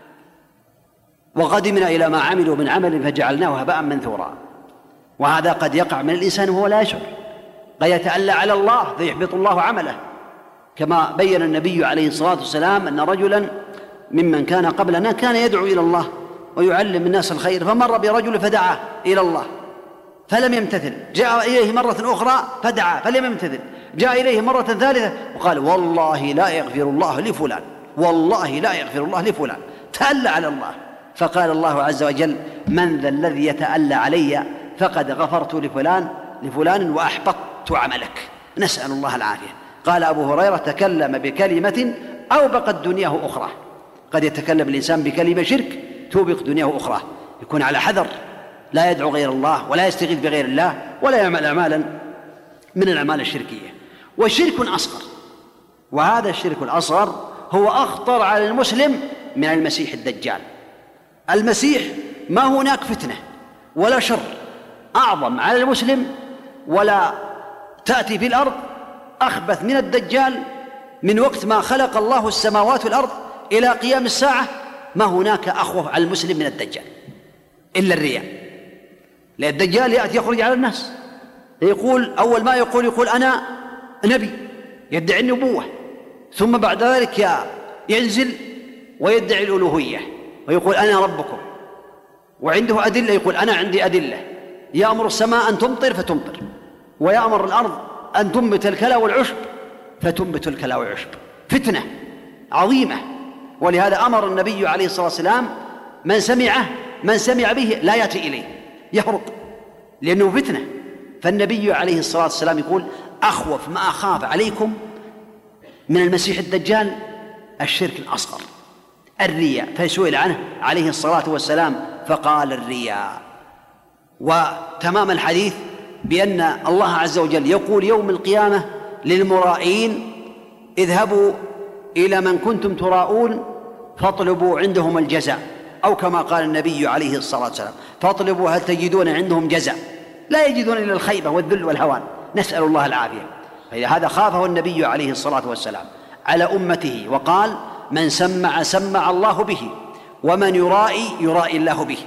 وقدمنا إلى ما عملوا من عمل فجعلناه هباء منثورا. وهذا قد يقع من الإنسان وهو لا يشعر، قد يتألى على الله فيحبط الله عمله، كما بين النبي عليه الصلاة والسلام أن رجلا ممن كان قبلنا كان يدعو إلى الله ويعلم الناس الخير، فمر برجل فدعا إلى الله فلم يمتثل، جاء إليه مرة أخرى فدعا فلم يمتثل، جاء إليه مرة ثالثة وقال والله لا يغفر الله لفلان، والله لا يغفر الله لفلان، تألى على الله. فقال الله عز وجل من ذا الذي يتألى علي فقد غفرت لفلان وأحبطت عملك، نسأل الله العافية. قال أبو هريرة تكلم بكلمة أوبقت دنياه أخرى. قد يتكلم الإنسان بكلمة شرك توبق دنياه أخرى، يكون على حذر، لا يدعو غير الله ولا يستغيث بغير الله ولا يعمل أعمالا من الأعمال الشركية. وشرك أصغر، وهذا الشرك الأصغر هو أخطر على المسلم من المسيح الدجال. المسيح ما هناك فتنة ولا شر أعظم على المسلم ولا تأتي في الأرض أخبث من الدجال. من وقت ما خلق الله السماوات والأرض إلى قيام الساعة ما هناك أخوف على المسلم من الدجال إلا الرياء. لأن الدجال يأتي يخرج على الناس، يقول أول ما يقول أنا نبي، يدعي النبوة، ثم بعد ذلك ينزل ويدعي الألوهية ويقول أنا ربكم، وعنده أدلة، يقول أنا عندي أدلة، يأمر السماء أن تمطر فتمطر، ويأمر الأرض أن تنبت الكلى والعشب فتنبت الكلى والعشب. فتنة عظيمة. ولهذا أمر النبي عليه الصلاة والسلام من سمع به لا يأتي إليه، يهرب، لأنه فتنة. فالنبي عليه الصلاة والسلام يقول أخوف ما أخاف عليكم من المسيح الدجال الشرك الأصغر، الرياء. فسئل عنه عليه الصلاة والسلام فقال الرياء. وتمام الحديث بأن الله عز وجل يقول يوم القيامة للمرائين اذهبوا إلى من كنتم تراءون فاطلبوا عندهم الجزاء، أو كما قال النبي عليه الصلاة والسلام فاطلبوا هل تجدون عندهم جزاء، لا يجدون إلا الخيبة والذل والهوان، نسأل الله العافية. فهذا خافه النبي عليه الصلاة والسلام على أمته وقال من سمع الله به، ومن يرائي الله به،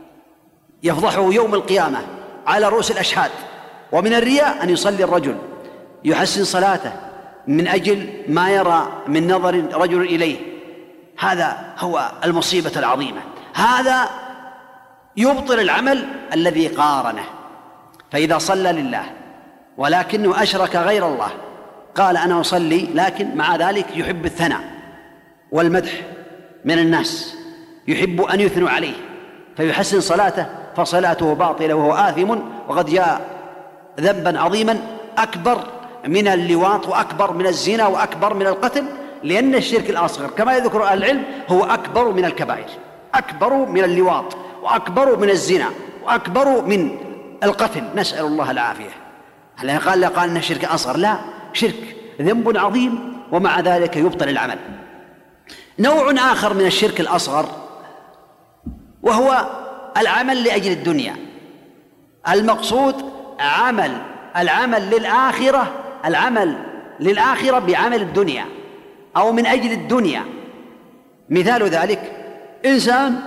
يفضحه يوم القيامة على رؤوس الأشهاد. ومن الرياء أن يصلي الرجل يحسن صلاته من أجل ما يرى من نظر رجل إليه، هذا هو المصيبة العظيمة. هذا يبطل العمل الذي قارنه. فإذا صلى لله ولكنه أشرك غير الله، قال أنا أصلي، لكن مع ذلك يحب الثناء والمدح من الناس، يحب أن يثنوا عليه فيحسن صلاته، فصلاته باطلة وهو آثم، وقد جاء ذنبا عظيما أكبر من اللواط وأكبر من الزنا وأكبر من القتل، لأن الشرك الأصغر كما يذكر أهل العلم هو أكبر من الكبائر، أكبر من اللواط وأكبر من الزنا وأكبر من القتل، نسأل الله العافية. هل قال إنه شرك أصغر؟ لا، شرك ذنب عظيم ومع ذلك يبطل العمل. نوع آخر من الشرك الأصغر وهو العمل لأجل الدنيا، المقصود العمل للآخرة بعمل الدنيا أو من أجل الدنيا. مثال ذلك إنسان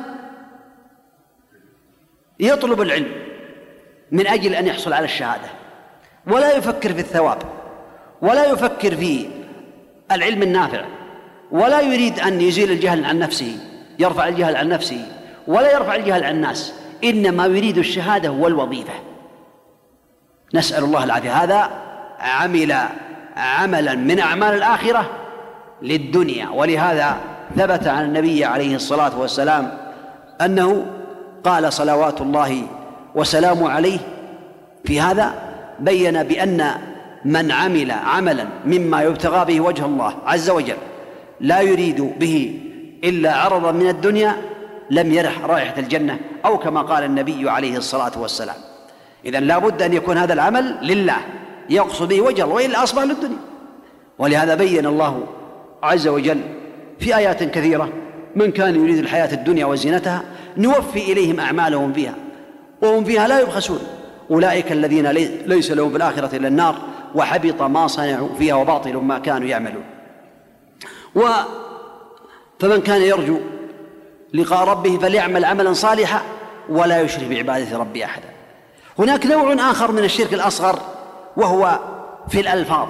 يطلب العلم من أجل أن يحصل على الشهادة ولا يفكر في الثواب ولا يفكر في العلم النافع ولا يريد أن يزيل الجهل عن نفسه، يرفع الجهل عن نفسه ولا يرفع الجهل عن الناس، إنما يريد الشهادة والوظيفة، نسأل الله العافية. هذا عمل عملا من أعمال الآخرة للدنيا. ولهذا ثبت عن النبي عليه الصلاة والسلام أنه قال صلوات الله وسلامه عليه في هذا، بين بأن من عمل عملا مما يبتغى به وجه الله عز وجل لا يريد به إلا عرضا من الدنيا لم يرح رائحة الجنة، أو كما قال النبي عليه الصلاة والسلام. إذن لا بد أن يكون هذا العمل لله يقصد به وجه الله، وإلا أصبح للدنيا. ولهذا بين الله عز وجل في آيات كثيرة من كان يريد الحياة الدنيا وزينتها نوفي إليهم أعمالهم فيها وهم فيها لا يبخسون، أولئك الذين ليس لهم في الآخرة إلا النار وحبط ما صنعوا فيها وباطل ما كانوا يعملون. فمن كان يرجو لقاء ربه فليعمل عملا صالحا ولا يشرك بعبادة ربه أحدا. هناك نوع آخر من الشرك الأصغر وهو في الألفاظ،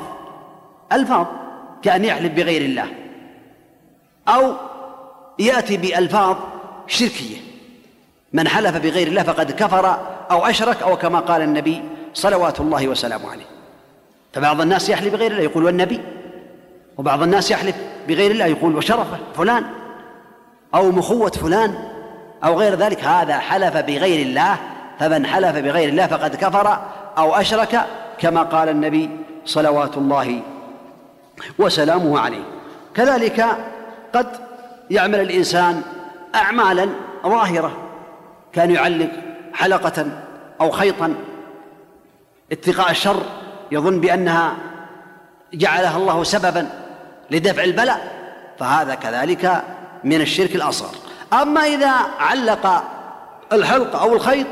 كأن يحلف بغير الله أو يأتي بألفاظ شركية. من حلف بغير الله فقد كفر أو أشرك، أو كما قال النبي صلوات الله وسلامه عليه. فبعض الناس يحلف بغير الله يقول والنبي، وبعض الناس يحلف بغير الله يقول وشرفه فلان أو مخوة فلان أو غير ذلك. هذا حلف بغير الله، فمن حلف بغير الله فقد كفر أو أشرك كما قال النبي صلوات الله وسلامه عليه. كذلك قد يعمل الإنسان أعمالا ظاهرة، كان يعلق حلقة أو خيطا اتقاء الشر يظن بأنها جعلها الله سببا لدفع البلاء، فهذا كذلك من الشرك الأصغر. أما إذا علق الحلقة أو الخيط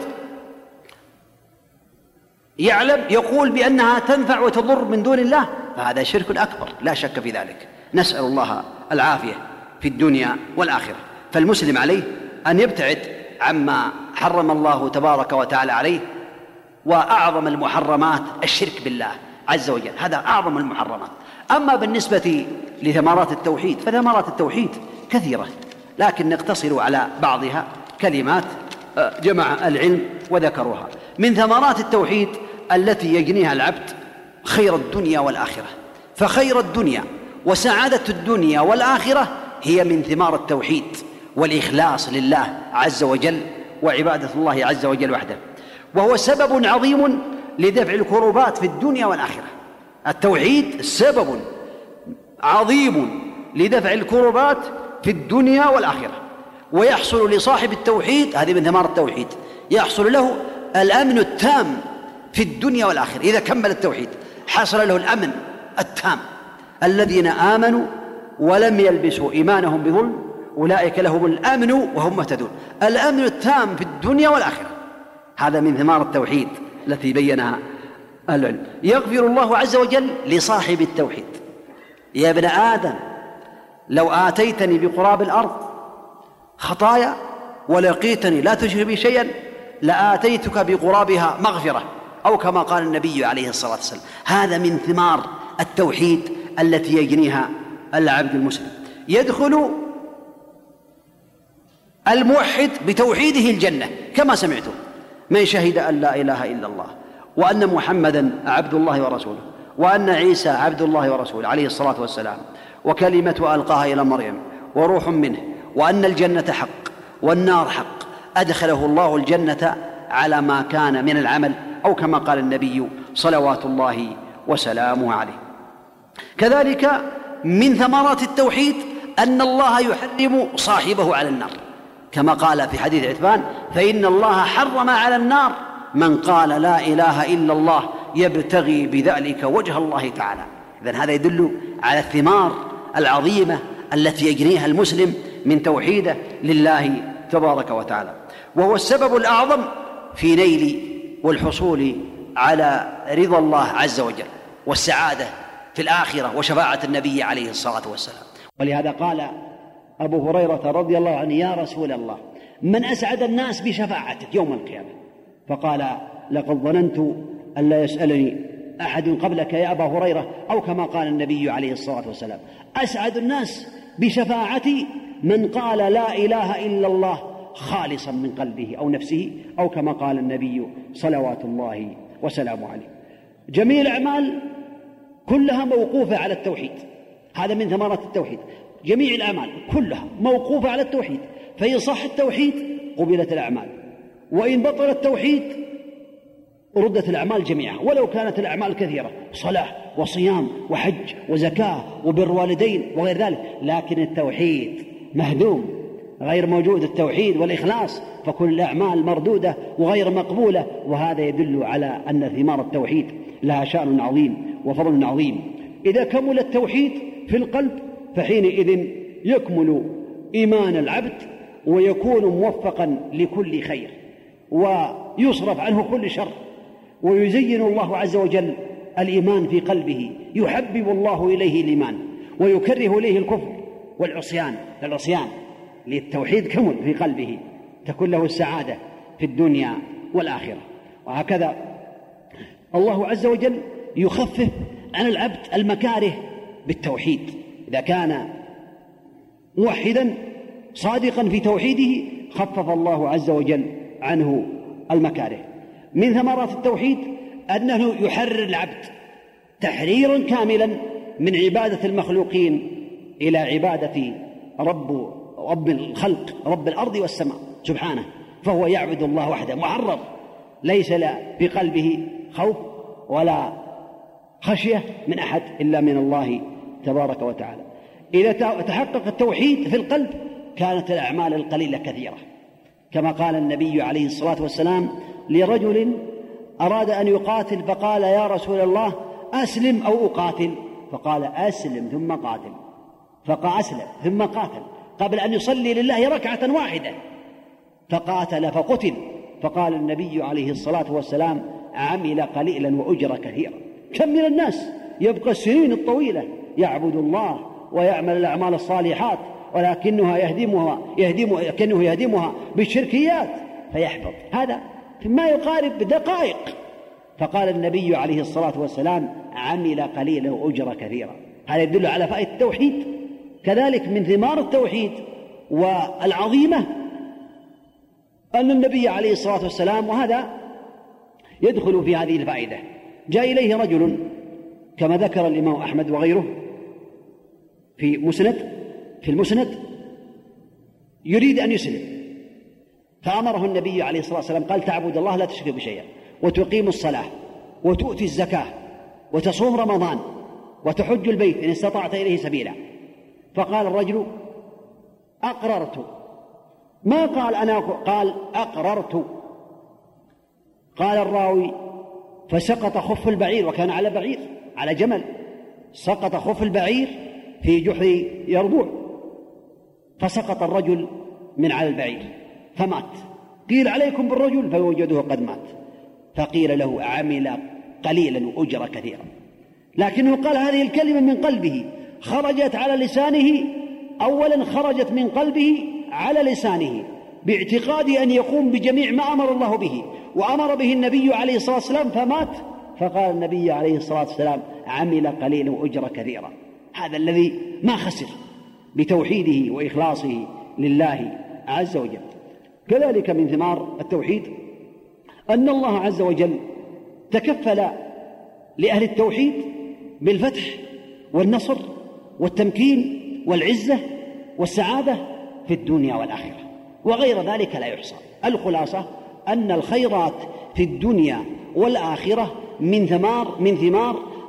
يعلم يقول بأنها تنفع وتضر من دون الله، فهذا شرك أكبر لا شك في ذلك، نسأل الله العافية في الدنيا والآخرة. فالمسلم عليه أن يبتعد عما حرم الله تبارك وتعالى عليه، وأعظم المحرمات الشرك بالله عز وجل، هذا أعظم المحرمات. أما بالنسبة لثمرات التوحيد فثمرات التوحيد كثيرة، لكن نقتصر على بعضها كلمات جمع العلم وذكروها. من ثمرات التوحيد التي يجنيها العبد خير الدنيا والآخرة، فخير الدنيا وسعادة الدنيا والآخرة هي من ثمار التوحيد والإخلاص لله عز وجل وعبادة الله عز وجل وحده، وهو سبب عظيم لدفع الكروبات في الدنيا والآخرة. التوحيد سبب عظيم لدفع الكروبات في الدنيا والآخرة، ويحصل لصاحب التوحيد، هذه من ثمار التوحيد، يحصل له الأمن التام في الدنيا والآخرة. إذا كمل التوحيد حصل له الأمن التام. الذين آمنوا ولم يلبسوا إيمانهم بظلم أولئك لهم الأمن وهم مهتدون، الأمن التام في الدنيا والآخرة، هذا من ثمار التوحيد التي بينها العلم. يغفر الله عز وجل لصاحب التوحيد: يا ابن آدم لو آتيتني بقراب الأرض خطايا ولقيتني لا تشرك بي شيئا لآتيتك بقرابها مغفرة، أو كما قال النبي عليه الصلاة والسلام. هذا من ثمار التوحيد التي يجنيها العبد المسلم. يدخل الموحد بتوحيده الجنة كما سمعتم: من شهد أن لا إله إلا الله وأن محمدا عبد الله ورسوله وأن عيسى عبد الله ورسوله عليه الصلاة والسلام وكلمة ألقاها إلى مريم وروح منه وأن الجنة حق والنار حق، أدخله الله الجنة على ما كان من العمل، أو كما قال النبي صلوات الله وسلامه عليه. كذلك من ثمرات التوحيد أن الله يحرم صاحبه على النار، كما قال في حديث عتبان: فإن الله حرم على النار من قال لا إله إلا الله يبتغي بذلك وجه الله تعالى. إذن هذا يدل على الثمار العظيمة التي يجنيها المسلم من توحيده لله تبارك وتعالى، وهو السبب الأعظم في نيل والحصول على رضا الله عز وجل والسعادة في الآخرة وشفاعة النبي عليه الصلاة والسلام. ولهذا قال أبو هريرة رضي الله عنه: يا رسول الله، من أسعد الناس بشفاعتك يوم القيامة؟ فقال: لقد ظننت أن لا يسألني أحد قبلك يا أبا هريرة، أو كما قال النبي عليه الصلاة والسلام: أسعد الناس بشفاعتي من قال لا إله إلا الله خالصا من قلبه أو نفسه، أو كما قال النبي صلوات الله وسلامه عليه. جميع الأعمال كلها موقوفة على التوحيد، هذا من ثمرات التوحيد. جميع الأعمال كلها موقوفة على التوحيد، فإن صح التوحيد قبلت الأعمال، وإن بطل التوحيد ردت الأعمال جميعها، ولو كانت الأعمال كثيرة: صلاة وصيام وحج وزكاة وبر والدين وغير ذلك، لكن التوحيد مهدوم، غير موجود التوحيد والإخلاص، فكل الأعمال مردودة وغير مقبولة. وهذا يدل على أن ثمار التوحيد لها شأن عظيم وفضل عظيم. إذا كمل التوحيد في القلب فحينئذ يكمل إيمان العبد ويكون موفقا لكل خير، ويصرف عنه كل شر، ويزين الله عز وجل الإيمان في قلبه، يحبب الله إليه الإيمان ويكره إليه الكفر والعصيان للتوحيد كمل في قلبه، تكون له السعادة في الدنيا والآخرة. وهكذا الله عز وجل يخفف عن العبد المكاره بالتوحيد. إذا كان موحدا صادقا في توحيده خفف الله عز وجل عنه المكاره. من ثمرات التوحيد أنه يحرر العبد تحريرا كاملا من عبادة المخلوقين إلى عبادة رب الخلق، رب الأرض والسماء سبحانه، فهو يعبد الله وحده محرر، ليس في قلبه خوف ولا خشية من أحد إلا من الله تبارك وتعالى. إذا تحقق التوحيد في القلب كانت الأعمال القليلة كثيرة، كما قال النبي عليه الصلاة والسلام لرجل أراد أن يقاتل فقال: يا رسول الله أسلم أو أقاتل؟ فقال: أسلم ثم قاتل. فقال: أسلم ثم قاتل قبل أن يصلي لله ركعة واحدة، فقاتل فقتل. فقال النبي عليه الصلاة والسلام: عمل قليلا وأجر كثيرا. كم من الناس يبقى السنين الطويلة يعبد الله ويعمل الأعمال الصالحات، ولكنه يهدمها بالشركيات فيحبط، هذا ما يقارب بدقائق. فقال النبي عليه الصلاة والسلام: عمل قليلا وأجر كثيرا. هذا يدل على فائدة التوحيد. كذلك من ثمار التوحيد والعظيمة أن النبي عليه الصلاة والسلام، وهذا يدخل في هذه الفائدة، جاء إليه رجل كما ذكر الإمام أحمد وغيره في المسند يريد أن يسلم، فأمره النبي عليه الصلاة والسلام قال: تعبد الله لا تشرك بشيئا، وتقيم الصلاة، وتؤتي الزكاة، وتصوم رمضان، وتحج البيت إن استطعت إليه سبيلا. فقال الرجل: أقررت. ما قال أنا، قال أقررت. قال الراوي: فسقط خف البعير، وكان على بعير، على جمل، سقط خف البعير في جحر يربوع، فسقط الرجل من على البعير فمات. قيل: عليكم بالرجل، فوجدوه قد مات. فقيل له: عمل قليلا وأجر كثيرا. لكنه قال هذه الكلمة من قلبه، خرجت على لسانه، أولا خرجت من قلبه على لسانه باعتقاد أن يقوم بجميع ما أمر الله به وأمر به النبي عليه الصلاة والسلام، فمات. فقال النبي عليه الصلاة والسلام: عمل قليلا وأجر كثيرا. هذا الذي ما خسر بتوحيده وإخلاصه لله عز وجل. كذلك من ثمار التوحيد أن الله عز وجل تكفل لأهل التوحيد بالفتح والنصر والتمكين والعزة والسعادة في الدنيا والآخرة، وغير ذلك لا يحصى. الخلاصة أن الخيرات في الدنيا والآخرة من ثمار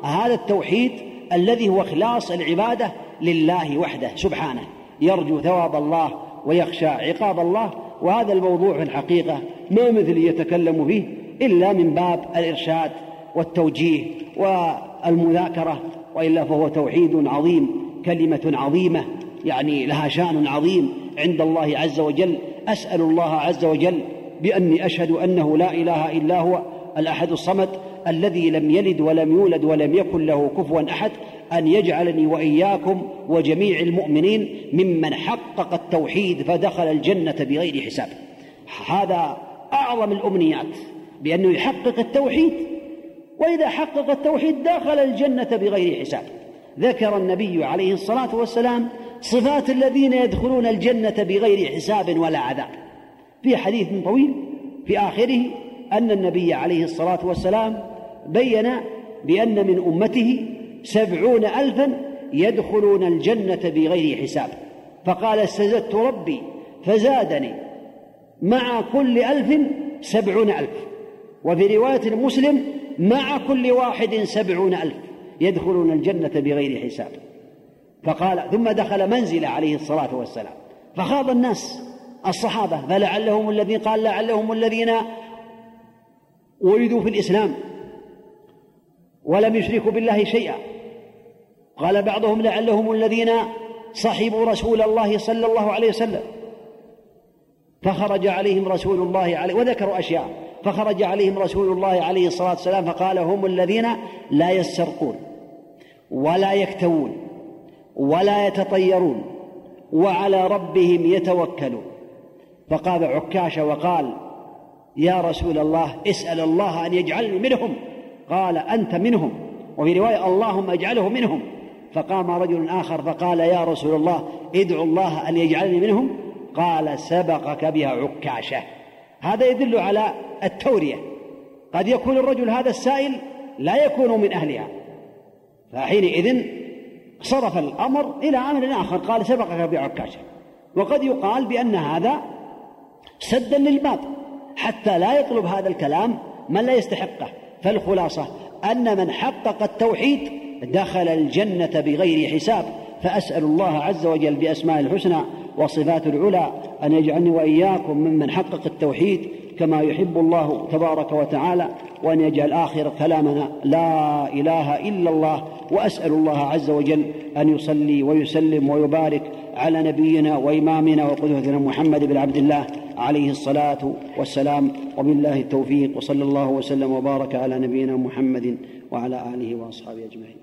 هذا التوحيد الذي هو إخلاص العبادة لله وحده سبحانه، يرجو ثواب الله ويخشى عقاب الله. وهذا الموضوع في الحقيقة ما مثل يتكلم فيه إلا من باب الإرشاد والتوجيه والمذاكرة، وإلا فهو توحيد عظيم، كلمة عظيمة يعني لها شأن عظيم عند الله عز وجل. أسأل الله عز وجل بأني أشهد أنه لا إله إلا هو الأحد الصمد الذي لم يلد ولم يولد ولم يكن له كفوا أحد أن يجعلني وإياكم وجميع المؤمنين ممن حقق التوحيد فدخل الجنة بغير حساب. هذا أعظم الأمنيات، بأنه يحقق التوحيد، وإذا حقق التوحيد دخل الجنة بغير حساب. ذكر النبي عليه الصلاة والسلام صفات الذين يدخلون الجنة بغير حساب ولا عذاب في حديث طويل في آخره أن النبي عليه الصلاة والسلام بين بأن من أمته 70,000 يدخلون الجنة بغير حساب، فقال استزدت ربي فزادني مع كل 1,000 70,000، وفي رواية مسلم مع كل واحد 70,000 يدخلون الجنة بغير حساب. فقال ثم دخل منزله عليه الصلاة والسلام فخاض الناس الصحابة فلعلهم الذين قال لعلهم الذين ولدوا في الإسلام ولم يشركوا بالله شيئا، قال بعضهم لعلهم الذين صحبوا رسول الله صلى الله عليه وسلم فخرج عليهم رسول الله عليه، وذكروا أشياء، فخرج عليهم رسول الله عليه الصلاة والسلام فقال هم الذين لا يسترقون ولا يكتوون ولا يتطيرون وعلى ربهم يتوكلون. فقام عكاشة وقال يا رسول الله اسأل الله أن يجعلني منهم، قال أنت منهم، وفي رواية اللهم اجعله منهم. فقام رجل آخر فقال يا رسول الله ادعو الله أن يجعلني منهم، قال سبقك بها عكاشة. هذا يدل على التورية، قد يكون الرجل هذا السائل لا يكون من أهلها، فحينئذ صرف الأمر إلى أمر آخر قال سبقك بعكاشة. وقد يقال بأن هذا سدا للباب حتى لا يطلب هذا الكلام من لا يستحقه. فالخلاصة أن من حقق التوحيد دخل الجنة بغير حساب. فأسأل الله عز وجل بأسماء الحسنى وصفات العلى أن يجعلني وإياكم ممن حقق التوحيد كما يحب الله تبارك وتعالى، وأن يجعل آخر كلامنا لا إله إلا الله. وأسأل الله عز وجل أن يصلي ويسلم ويبارك على نبينا وإمامنا وقدوتنا محمد بن عبد الله عليه الصلاة والسلام، وبالله التوفيق، وصلى الله وسلم وبارك على نبينا محمد وعلى آله وأصحابه أجمعين.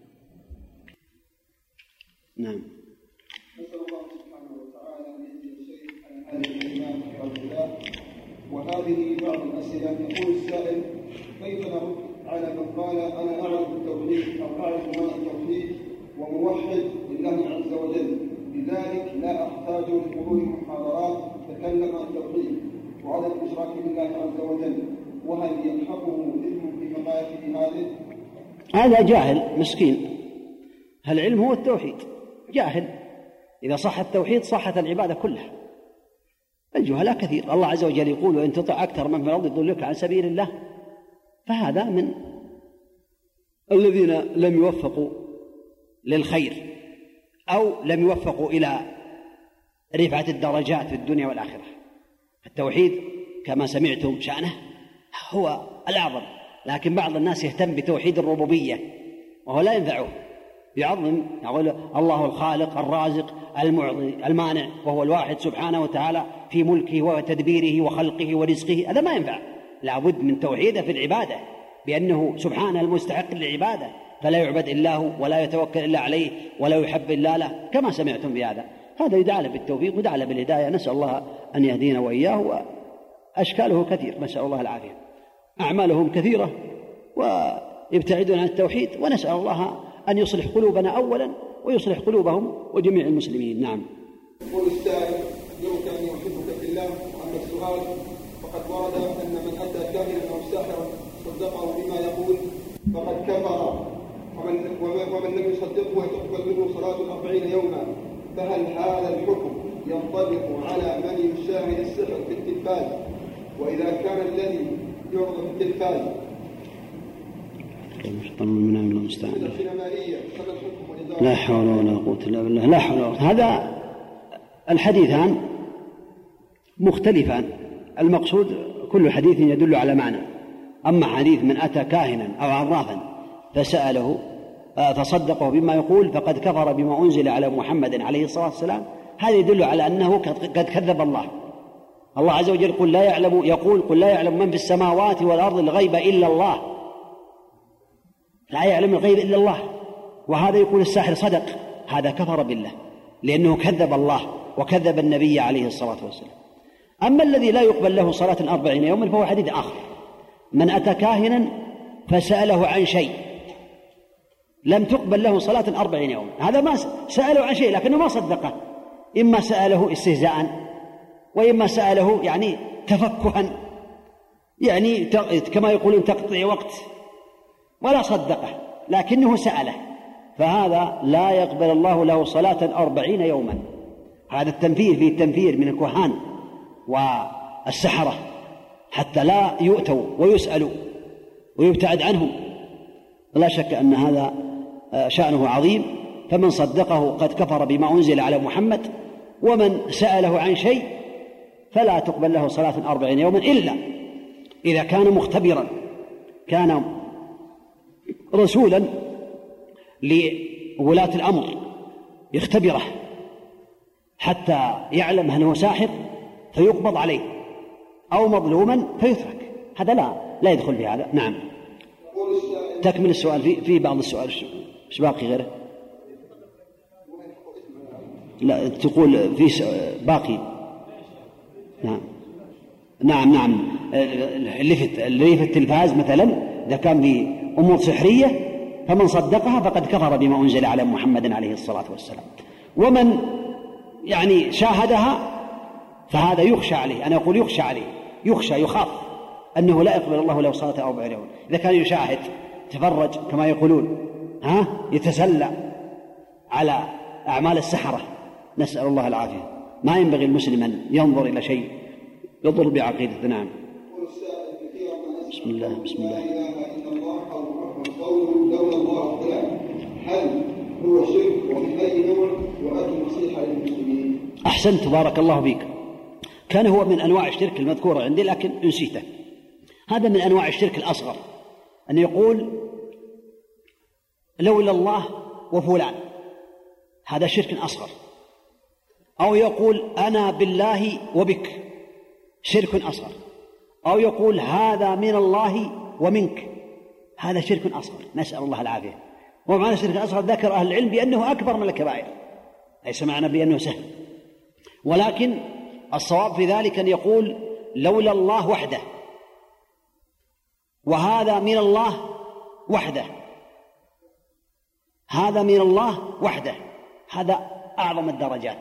نعم. نسأل الله سبحانه وتعالى أن يهدي الشيخ عن هذه الإيمان والهدى. وهذه بعض الأسئلة. يقول السائل كيف نرد على من قال أنا أعرف التوحيد أو أعرف معنى التوحيد وموحد لله عز وجل، لذلك لا أحتاج لحضور محاضرات تتكلم عن التوحيد وعدم الإشراك بالله عز وجل، وهل يلحقه علم في مقاييس هذه؟ هذا جاهل مسكين. العلم هو التوحيد، جاهل. إذا صح التوحيد صحت العبادة كلها. الجهلاء كثير، الله عز وجل يقول وإن تطع أكثر من في الأرض يضلوك عن سبيل الله. فهذا من الذين لم يوفقوا للخير أو لم يوفقوا إلى رفعة الدرجات في الدنيا والآخرة. التوحيد كما سمعتم شأنه هو الأعظم، لكن بعض الناس يهتم بتوحيد الربوبية وهو لا ينفعه، يعظم يقول الله الخالق الرازق المعطي المانع، وهو الواحد سبحانه وتعالى في ملكه وتدبيره وخلقه ورزقه. هذا ما ينفع، لابد من توحيده في العبادة بأنه سبحانه المستحق للعبادة، فلا يعبد إلا هو ولا يتوكل إلا عليه ولا يحب إلا له، كما سمعتم بهذا. هذا يدعى له بالتوفيق ودعى له بالهداية. نسأل الله أن يهدينا وإياه. وأشكاله كثير، نسأل الله العافية. أعمالهم كثيرة ويبتعدون عن التوحيد، ونسأل الله أن يصلح قلوبنا أولا ويصلح قلوبهم وجميع المسلمين. نعم. يقول السائل يرجى أن يحبك في الله. وأما السؤال فقد ورد أن من أتى كاهنا أو ساحرا صدقه بما يقول فقد كفر، ومن لم يصدقه يتقبل منه صلاة 40 يوما. فهل هذا الحكم ينطبق على من يشاهد السحر في التلفاز؟ وإذا كان الذي يعرض في التلفاز لا حول ولا قوة إلا بالله. لا حول ولا قوة. هذا الحديثان مختلفان، المقصود كل حديث يدل على معنى. أما حديث من أتى كاهنا أو عرافا فسأله فصدقه بما يقول فقد كفر بما أنزل على محمد عليه الصلاة والسلام، هذا يدل على أنه قد كذب الله. الله عز وجل قل لا يعلم من في السماوات والأرض الغيب إلا الله، لا يعلم الغيب إلا الله. وهذا يقول الساحر صدق، هذا كفر بالله لأنه كذب الله وكذب النبي عليه الصلاة والسلام. أما الذي لا يقبل له صلاة 40 يوما فهو حديث آخر. من أتى كاهنا فسأله عن شيء لم تقبل له صلاة 40 يوما، هذا ما سأله عن شيء لكنه ما صدقه، إما سأله استهزاء وإما سأله يعني تفكها، يعني كما يقولون تقطيع وقت، ولا صدقه لكنه سأله، فهذا لا يقبل الله له صلاة 40 يوما. هذا التنفير فيه التنفير من الكهان والسحرة حتى لا يؤتوا ويسألوا ويبتعد عنهم. لا شك أن هذا شأنه عظيم، فمن صدقه قد كفر بما أنزل على محمد، ومن سأله عن شيء فلا تقبل له صلاة 40 يوما إلا إذا كان مختبرا، كان رسولا لولاة الأمر يختبره حتى يعلم هل هو ساحر فيقبض عليه أو مظلوما فيترك، هذا لا يدخل في هذا. نعم. تكمل السؤال في بعض السؤال، ايش باقي غيره؟ لا تقول في باقي. نعم اللي في التلفاز مثلا إذا كان بأمور سحرية فمن صدقها فقد كفر بما أنزل على محمد عليه الصلاة والسلام. ومن يعني شاهدها فهذا يخشى عليه، أنا أقول يخشى عليه، يخاف أنه لا يقبل الله له صلاة 40 يوم. إذا كان يشاهد تفرج كما يقولون يتسلى على أعمال السحرة، نسأل الله العافية. ما ينبغي المسلم أن ينظر إلى شيء يضر بعقيدته. نعم. بسم الله. هل هو شرك ومن أي نوع وأجل نصيحة للمسلمين؟ أحسنت، بارك الله فيك. كان هو من أنواع الشرك المذكورة عندي لكن نسيته. هذا من أنواع الشرك الأصغر، أن يقول لولا الله وفلان، هذا شرك أصغر. أو يقول أنا بالله وبك، شرك أصغر. أو يقول هذا من الله ومنك، هذا شرك أصغر، نسأل الله العافية. ومعنى الشرك الأصغر ذكر أهل العلم بأنه أكبر من الكبائر، ليس معنى بأنه سهل، ولكن الصواب في ذلك أن يقول لولا الله وحده، وهذا من الله وحده، هذا من الله وحده، هذا أعظم الدرجات.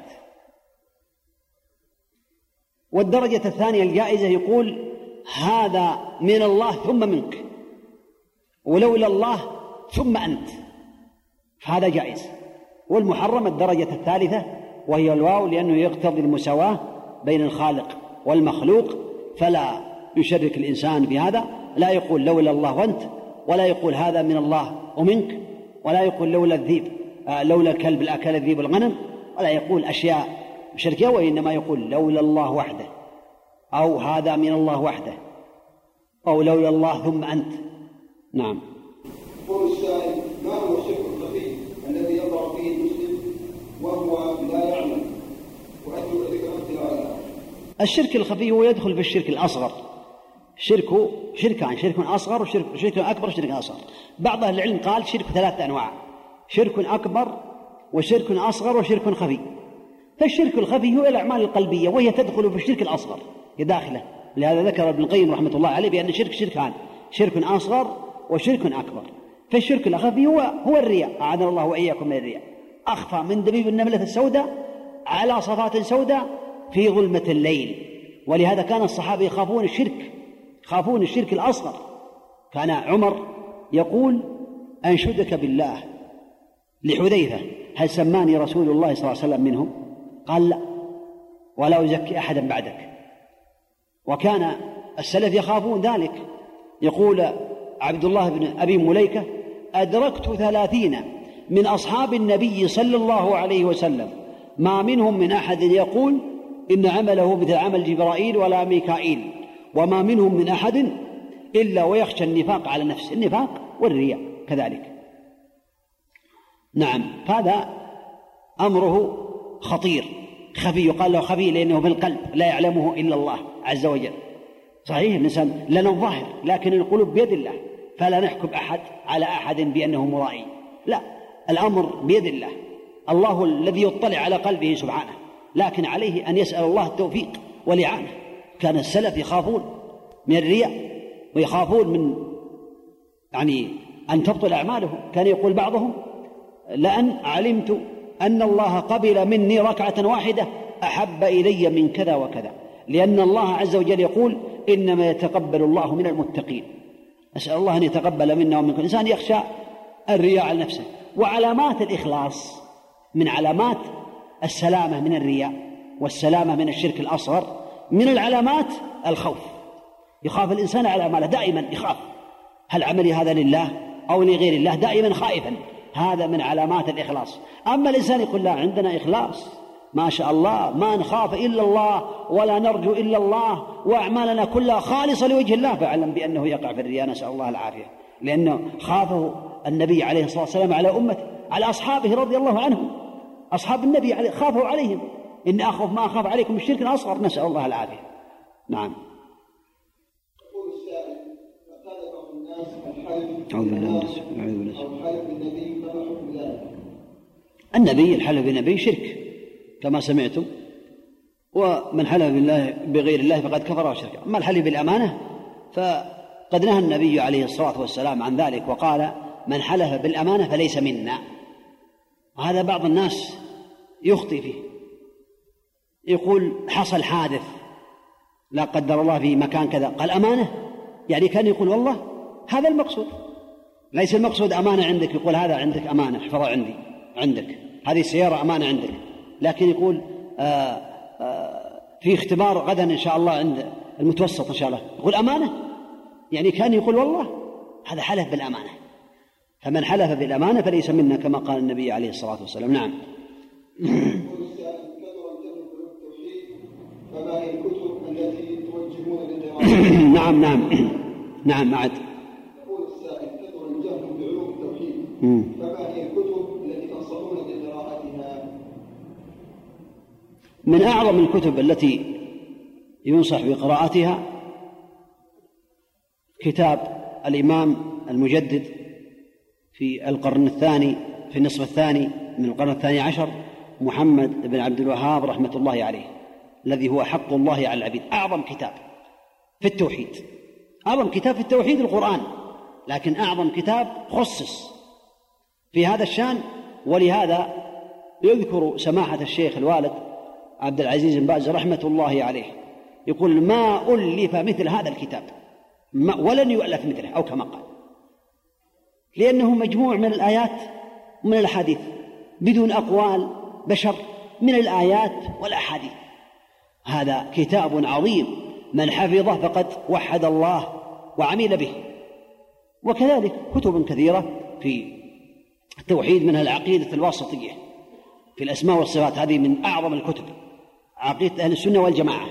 والدرجة الثانية الجائزة يقول هذا من الله ثم منك، ولولا الله ثم أنت، فهذا جائز. والمحرم الدرجة الثالثة وهي الواو، لأنه يقتضي المساواة بين الخالق والمخلوق، فلا يشرك الإنسان بهذا، لا يقول لولا الله وأنت، ولا يقول هذا من الله ومنك، ولا يقول لولا الذيب لولا الكلب الأكل الذيب الغنم، ولا يقول أشياء شركية، وإنما يقول لولا الله وحده، أو هذا من الله وحده، أو لولا الله ثم أنت. نعم. قول السائل: ما هو الشرك الخفي الذي يقع فيه المسلم وهو لا يعلم؟ وأرجو ذلك أمثلة على الشرك الخفي هو يدخل في الشرك الأصغر. شركان: شرك أصغر وشرك أكبر وشرك أصغر. بعض أهل العلم قال شرك 3 أنواع: شرك أكبر وشرك أصغر وشرك خفي. فالشرك الخفي هو الأعمال القلبية، وهي تدخل في الشرك الأصغر، هي داخله. لهذا ذكر ابن القيم رحمة الله عليه بأن شركان: شرك أصغر وشرك أكبر. فالشرك الخفي هو الرياء، أعاذنا الله وإياكم من الرياء، أخفى من دبيب النملة السوداء على صفات سوداء في ظلمة الليل. ولهذا كان الصحابة يخافون الشرك الأصغر. كان عمر يقول: أنشدك بالله لحذيفة: هل سماني رسول الله صلى الله عليه وسلم منهم؟ قال: لا، ولا أزكي أحدا بعدك. وكان السلف يخافون ذلك. يقول عبد الله بن أبي مليكة: أدركت 30 من أصحاب النبي صلى الله عليه وسلم ما منهم من أحد يقول إن عمله مثل عمل جبرائيل ولا ميكائيل، وما منهم من أحد إلا ويخشى النفاق على نفسه، النفاق والرياء كذلك. نعم، هذا أمره خطير خفي، يقال له خفي لأنه في القلب لا يعلمه إلا الله عز وجل. صحيح الإنسان لنا الظاهر، لكن القلوب بيد الله، فلا نحكم أحد على أحد بأنه مرائي، لا، الأمر بيد الله، الله الذي يطلع على قلبه سبحانه، لكن عليه أن يسأل الله التوفيق والإعانة. كان السلف يخافون من الرياء ويخافون من أن تبطل أعماله. كان يقول بعضهم: لأن علمت أن الله قبل مني ركعة واحدة أحب إلي من كذا وكذا، لأن الله عز وجل يقول: إنما يتقبل الله من المتقين. أسأل الله أن يتقبل منا ومنكم. الإنسان يخشى الرياء على نفسه. وعلامات الإخلاص من علامات السلامة من الرياء والسلامة من الشرك الأصغر، من العلامات الخوف. يخاف الإنسان على أعماله، دائما يخاف: هل عملي هذا لله أو لغير الله؟ دائما خائفا. هذا من علامات الإخلاص. أما الإنسان يقول: لا، عندنا إخلاص ما شاء الله، ما نخاف إلا الله ولا نرجو إلا الله، وأعمالنا كلها خالصة لوجه الله، فاعلم بأنه يقع في الرياء، نسأل الله العافية. لأنه خافه النبي عليه الصلاة والسلام على أمته، على أصحابه رضي الله عنهم، أصحاب النبي خافوا عليهم: إن أخاف ما أخاف عليكم الشرك الأصغر، نسأل الله العافية. نعم. يقول السائل: فقال بعض الناس الحلف بالنبي، فما حكم ذلك؟ النبي، الحلف بالنبي شرك كما سمعتم، ومن حلف بالله بغير الله فقد كفر وشرك. أما الحلف بالأمانة فقد نهى النبي عليه الصلاة والسلام عن ذلك، وقال: من حلف بالأمانة فليس منا. وهذا بعض الناس يخطئ فيه، يقول: حصل حادث لا قدر الله في مكان كذا، قال أمانة، يعني كان يقول والله هذا المقصود، ليس المقصود أمانة عندك، يقول هذا عندك أمانة احفظها عندي، عندك هذه السيارة أمانة عندك، لكن يقول في اختبار غدا إن شاء الله عند المتوسط إن شاء الله، يقول أمانة، يعني كان يقول والله. هذا حلف بالأمانة. فمن حلف بالأمانة فليس منا كما قال النبي عليه الصلاة والسلام. نعم. فما هي الكتب التي توجهون للقراءة؟ نعم معد. يقول السائل: كثر الجهل بعلوم التوحيد، فما هي الكتب التي تنصحون بقراءتها؟ من أعظم الكتب التي ينصح بقراءتها كتاب الإمام المجدد في القرن الثاني، في النصف الثاني من القرن الثاني عشر، محمد بن عبد الوهاب رحمة الله عليه، الذي هو حق الله على العبيد. أعظم كتاب في التوحيد، أعظم كتاب في التوحيد القرآن، لكن أعظم كتاب خصص في هذا الشان. ولهذا يذكر سماحة الشيخ الوالد عبد العزيز بن باز رحمة الله عليه، يقول: ما ألف مثل هذا الكتاب، ولن يؤلف مثله، أو كما قال، لأنه مجموع من الآيات ومن الأحاديث بدون أقوال بشر، من الآيات والأحاديث. هذا كتاب عظيم، من حفظه فقد وحد الله وعمل به. وكذلك كتب كثيرة في التوحيد، منها العقيدة الواسطية في الأسماء والصفات، هذه من أعظم الكتب، عقيدة أهل السنة والجماعة.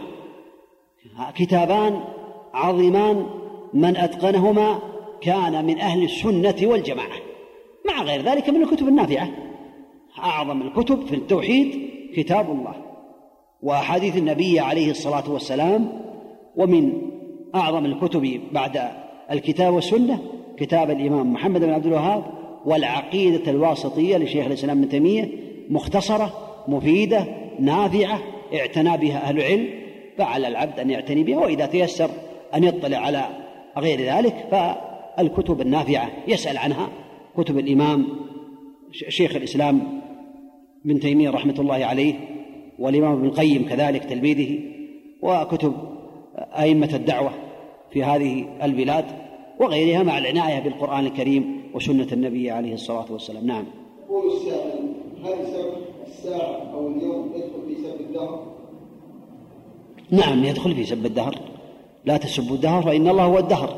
كتابان عظيمان من أتقنهما كان من أهل السنة والجماعة، مع غير ذلك من الكتب النافعة. أعظم الكتب في التوحيد كتاب الله وأحاديث النبي عليه الصلاة والسلام. ومن أعظم الكتب بعد الكتاب والسنة كتاب الإمام محمد بن عبد الوهاب والعقيدة الواسطية لشيخ الإسلام ابن تيمية، مختصرة مفيدة نافعة اعتنى بها أهل العلم، فعلى العبد أن يعتني بها، وإذا تيسر أن يطلع على غير ذلك فالكتب النافعة يسأل عنها، كتب الإمام شيخ الإسلام ابن تيمية رحمة الله عليه، والإمام ابن القيم كذلك تلميذه، وكتب أئمة الدعوة في هذه البلاد وغيرها، مع العناية بالقرآن الكريم وسنة النبي عليه الصلاة والسلام. نعم. يقول السائل: هل سب الساعة أو اليوم يدخل في سب الدهر؟ نعم، يدخل في سب الدهر. لا تسبوا الدهر فإن الله هو الدهر،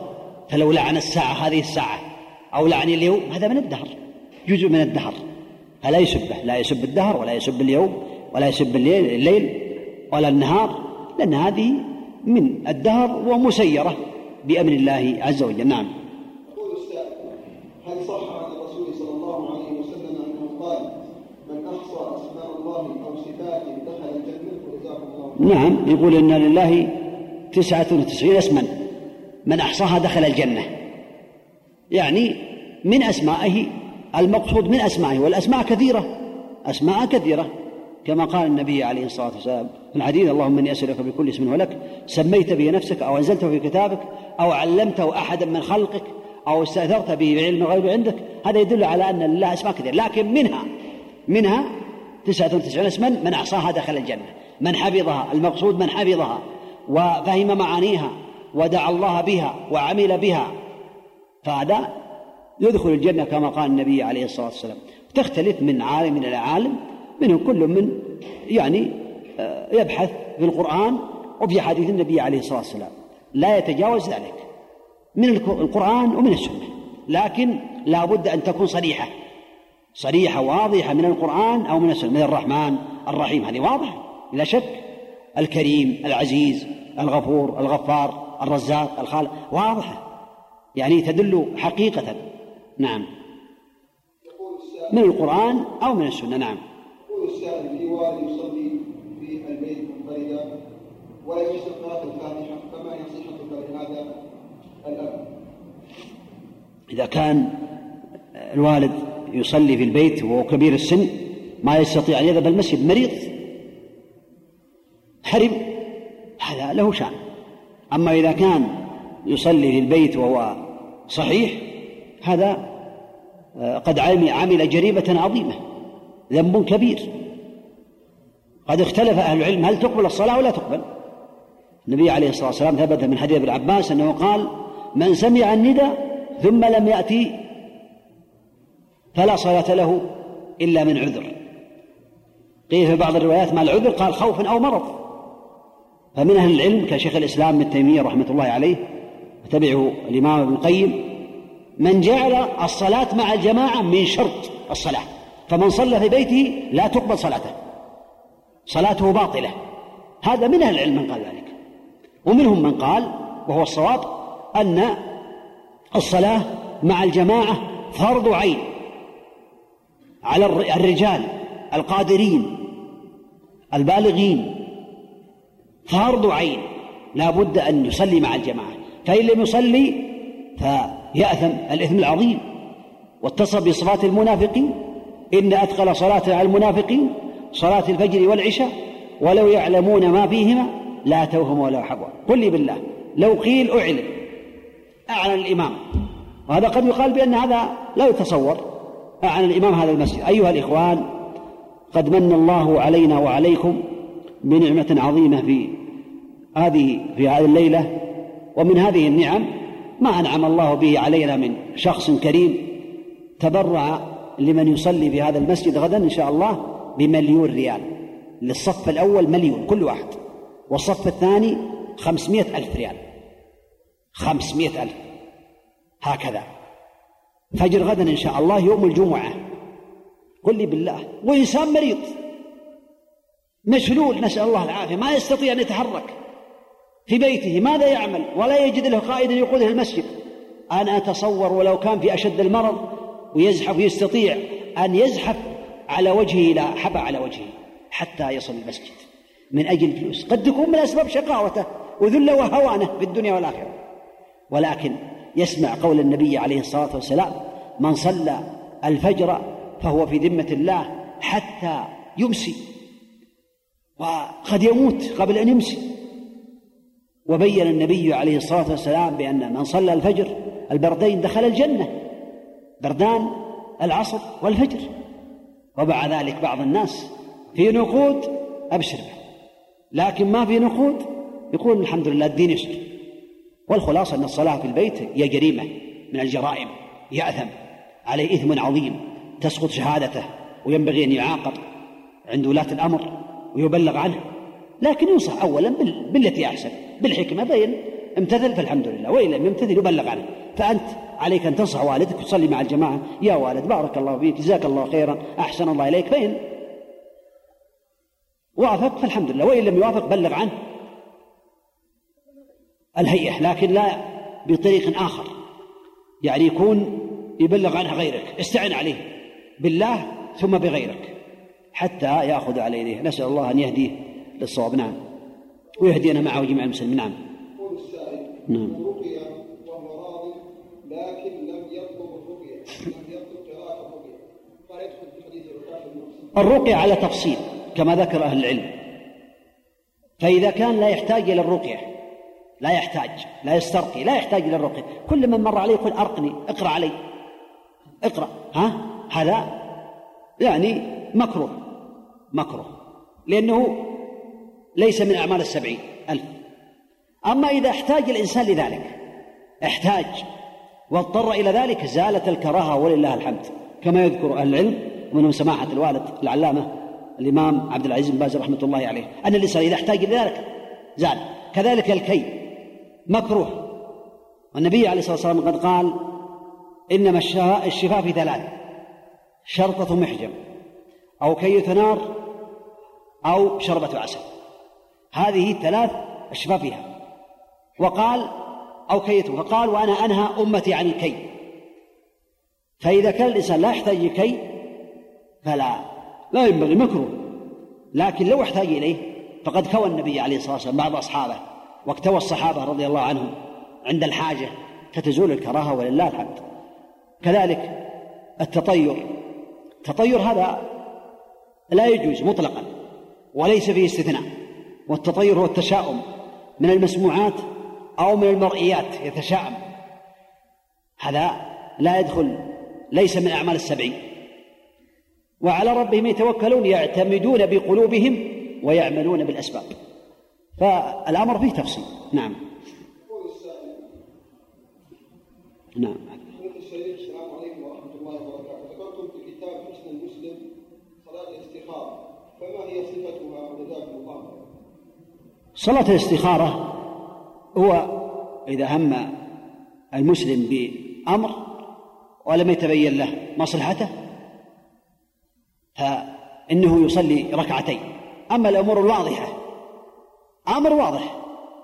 فلو لعن الساعة هذه الساعة أو لعن اليوم هذا من الدهر، جزء من الدهر، فلا يسبه، لا يسب الدهر ولا يسب اليوم ولا يسب الليل ولا النهار، لأن هذه من الدهر ومسيرة بأمر الله عز وجل. نعم. يقول السائل: هل صح عن الرسول صلى الله عليه وسلم أنه قال: من أحصى أسماء الله أو صفاته دخل الجنة؟ وجزاكم الله. نعم، يقول إن لله 99 اسما من أحصاها دخل الجنة، يعني من أسمائه، المقصود من أسمائه، والأسماء كثيرة، أسماء كثيرة، كما قال النبي عليه الصلاة والسلام في الحديث: اللهم إني أسألك بكل اسم هو لك سميت به نفسك أو أنزلته في كتابك أو علمته أحدا من خلقك أو استأثرت به بعلم الغيب عندك. هذا يدل على أن لله أسماء كثيرة، لكن منها 99 اسما من أحصاها دخل الجنة، من حفظها، المقصود من حفظها وفهم معانيها ودعا الله بها وعمل بها، فهذا يدخل الجنة كما قال النبي عليه الصلاة والسلام. تختلف من عالم إلى عالم، منهم كل من يعني يبحث في القرآن وفي حديث النبي عليه الصلاة والسلام، لا يتجاوز ذلك من القرآن ومن السنة، لكن لا بد أن تكون صريحة واضحة من القرآن أو من السنة، من الرحمن الرحيم، هذه واضحة لا شك، الكريم العزيز الغفور الغفار الرزاق الخالق، واضحة يعني تدل حقيقة. نعم، من القرآن أو من السنة. نعم. يقول السائل: في والد يصلي في البيت منفردا ولا يحسن قراءة الفاتحة، فما هي صحتك لهذا الأمر؟ إذا كان الوالد يصلي في البيت وهو كبير السن ما يستطيع أن يذهب المسجد، مريض حرم، هذا له شأن. أما إذا كان يصلي في البيت وهو صحيح، هذا قد عمل جريمة عظيمة، ذنب كبير. قد اختلف أهل العلم هل تقبل الصلاة ولا تقبل. النبي عليه الصلاة والسلام ثبت من حديث ابن عباس أنه قال: من سمع النداء ثم لم يأتي فلا صلاة له إلا من عذر. قيل في بعض الروايات ما العذر؟ قال: خوف أو مرض. فمن أهل العلم كشيخ الإسلام ابن تيمية رحمة الله عليه وتبعه الإمام ابن القيم من جعل الصلاة مع الجماعة من شرط الصلاة، فمن صلى في بيته لا تقبل صلاته باطلة. هذا من أهل العلم من قال ذلك، ومنهم من قال وهو الصواب أن الصلاة مع الجماعة فرض عين على الرجال القادرين البالغين، فرض عين لا بد أن يصلي مع الجماعة، فإن لم يصلي فيأثم الإثم العظيم. واتصف بصفات المنافقين: إن أثقل صلاة على المنافقين صلاة الفجر والعشاء ولو يعلمون ما فيهما لا توهم ولا حبوا. قل لي بالله لو قيل أعلن الإمام، وهذا قد يقال بأن هذا لا يتصور، أعلن الإمام هذا المسجد: أيها الإخوان، قد من الله علينا وعليكم بنعمة عظيمة في هذه الليلة، ومن هذه النعم ما أنعم الله به علينا من شخص كريم تبرع لمن يصلي في هذا المسجد غدا إن شاء الله ب1,000,000 ريال، للصف الأول 1,000,000 كل واحد، والصف الثاني 500,000 ريال، 500,000 هكذا، فجر غدا إن شاء الله يوم الجمعة. قل لي بالله، وإنسان مريض مشلول نسأل الله العافية، ما يستطيع أن يتحرك في بيته، ماذا يعمل؟ ولا يجد له قائد يقوده المسجد. أنا أتصور ولو كان في أشد المرض ويزحف، يستطيع أن يزحف على وجهه إلى حبى على وجهه حتى يصل المسجد من أجل الفلوس، قد تكون من أسباب شقاوته وذله وهوانه في الدنيا والآخرة، ولكن يسمع قول النبي عليه الصلاة والسلام: من صلى الفجر فهو في ذمة الله حتى يمسي، وقد يموت قبل أن يمسي. وبين النبي عليه الصلاة والسلام بأن من صلى الفجر البردين دخل الجنة، بردان العصر والفجر. وبعد ذلك بعض الناس في نقود أبشر به، لكن ما في نقود يقول الحمد لله الدين يسر. والخلاصة أن الصلاة في البيت هي جريمة من الجرائم، يأثم عليه إثم عظيم، تسقط شهادته، وينبغي أن يعاقب عند ولاة الأمر ويبلغ عنه، لكن ينصح أولا بالتي أحسن بالحكمة، بين امتثل فالحمد لله، وإن لم يمتثل يبلغ عنه. فأنت عليك أن تنصح والدك وتصلي مع الجماعة، يا والد بارك الله فيك جزاك الله خيرا أحسن الله إليك، فإن وافق فالحمد لله، وإن لم يوافق بلغ عنه الهيئة، لكن لا بطريق آخر يعني يكون يبلغ عنها غيرك، استعن عليه بالله ثم بغيرك حتى يأخذ على يديه. نسأل الله أن يهديه للصواب. نعم، ويهدينا معه جميع المسلمين. نعم. يقول السائل: نعم. الرقية وهو راض لكن لم يطلب الرقية، لم يطلب قراءة الرقية، فلا يدخل في حديث عكاشة بن محصن. الرقية على تفصيل كما ذكر أهل العلم، فإذا كان لا يحتاج إلى الرقية، لا يحتاج، لا يسترقي، لا يحتاج إلى الرقية، كل من مر عليه يقول أرقني، اقرأ علي، اقرأ، هذا يعني مكروه لأنه ليس من أعمال 70,000. أما إذا احتاج الإنسان لذلك، احتاج واضطر إلى ذلك، زالت الكراهة ولله الحمد، كما يذكر أهل العلم ومنهم سماحة الوالد العلامة الإمام عبد العزيز بن باز رحمة الله عليه، أن الإنسان إذا احتاج لذلك زال. كذلك الكي مكروه، والنبي عليه الصلاة والسلام قد قال: إنما الشفاء في 3: شرطة محجم، أو كية نار، أو شربة عسل. هذه 3 الشفاء فيها. وقال: أو كيته، فقال: وأنا أنهى أمتي عن الكي. فإذا كان الإنسان لا يحتاج لكي فلا ينبغي، مكروه. لكن لو احتاج إليه فقد كوى النبي عليه الصلاة والسلام بعض أصحابه، واكتوى الصحابة رضي الله عنهم عند الحاجة، فتزول الكراهة ولله الحمد. كذلك التطير هذا لا يجوز مطلقا وليس فيه استثناء، والتطير هو التشاؤم من المسموعات أو من المرئيات، يتشاءم، هذا لا يدخل، ليس من أعمال 70. وعلى ربهم يتوكلون، يعتمدون بقلوبهم ويعملون بالأسباب، فالأمر فيه تفصيل. نعم. نعم. السلام عليكم ورحمة الله وبركاته. ذكرتم في كتاب حسن المسلم صلاة الاستخارة، فما هي صفتها وجزاكم الله خيرا؟ صلاة الاستخارة هو إذا هم المسلم بأمر ولم يتبين له مصلحته فإنه يصلي ركعتين. أما الأمور الواضحة، أمر واضح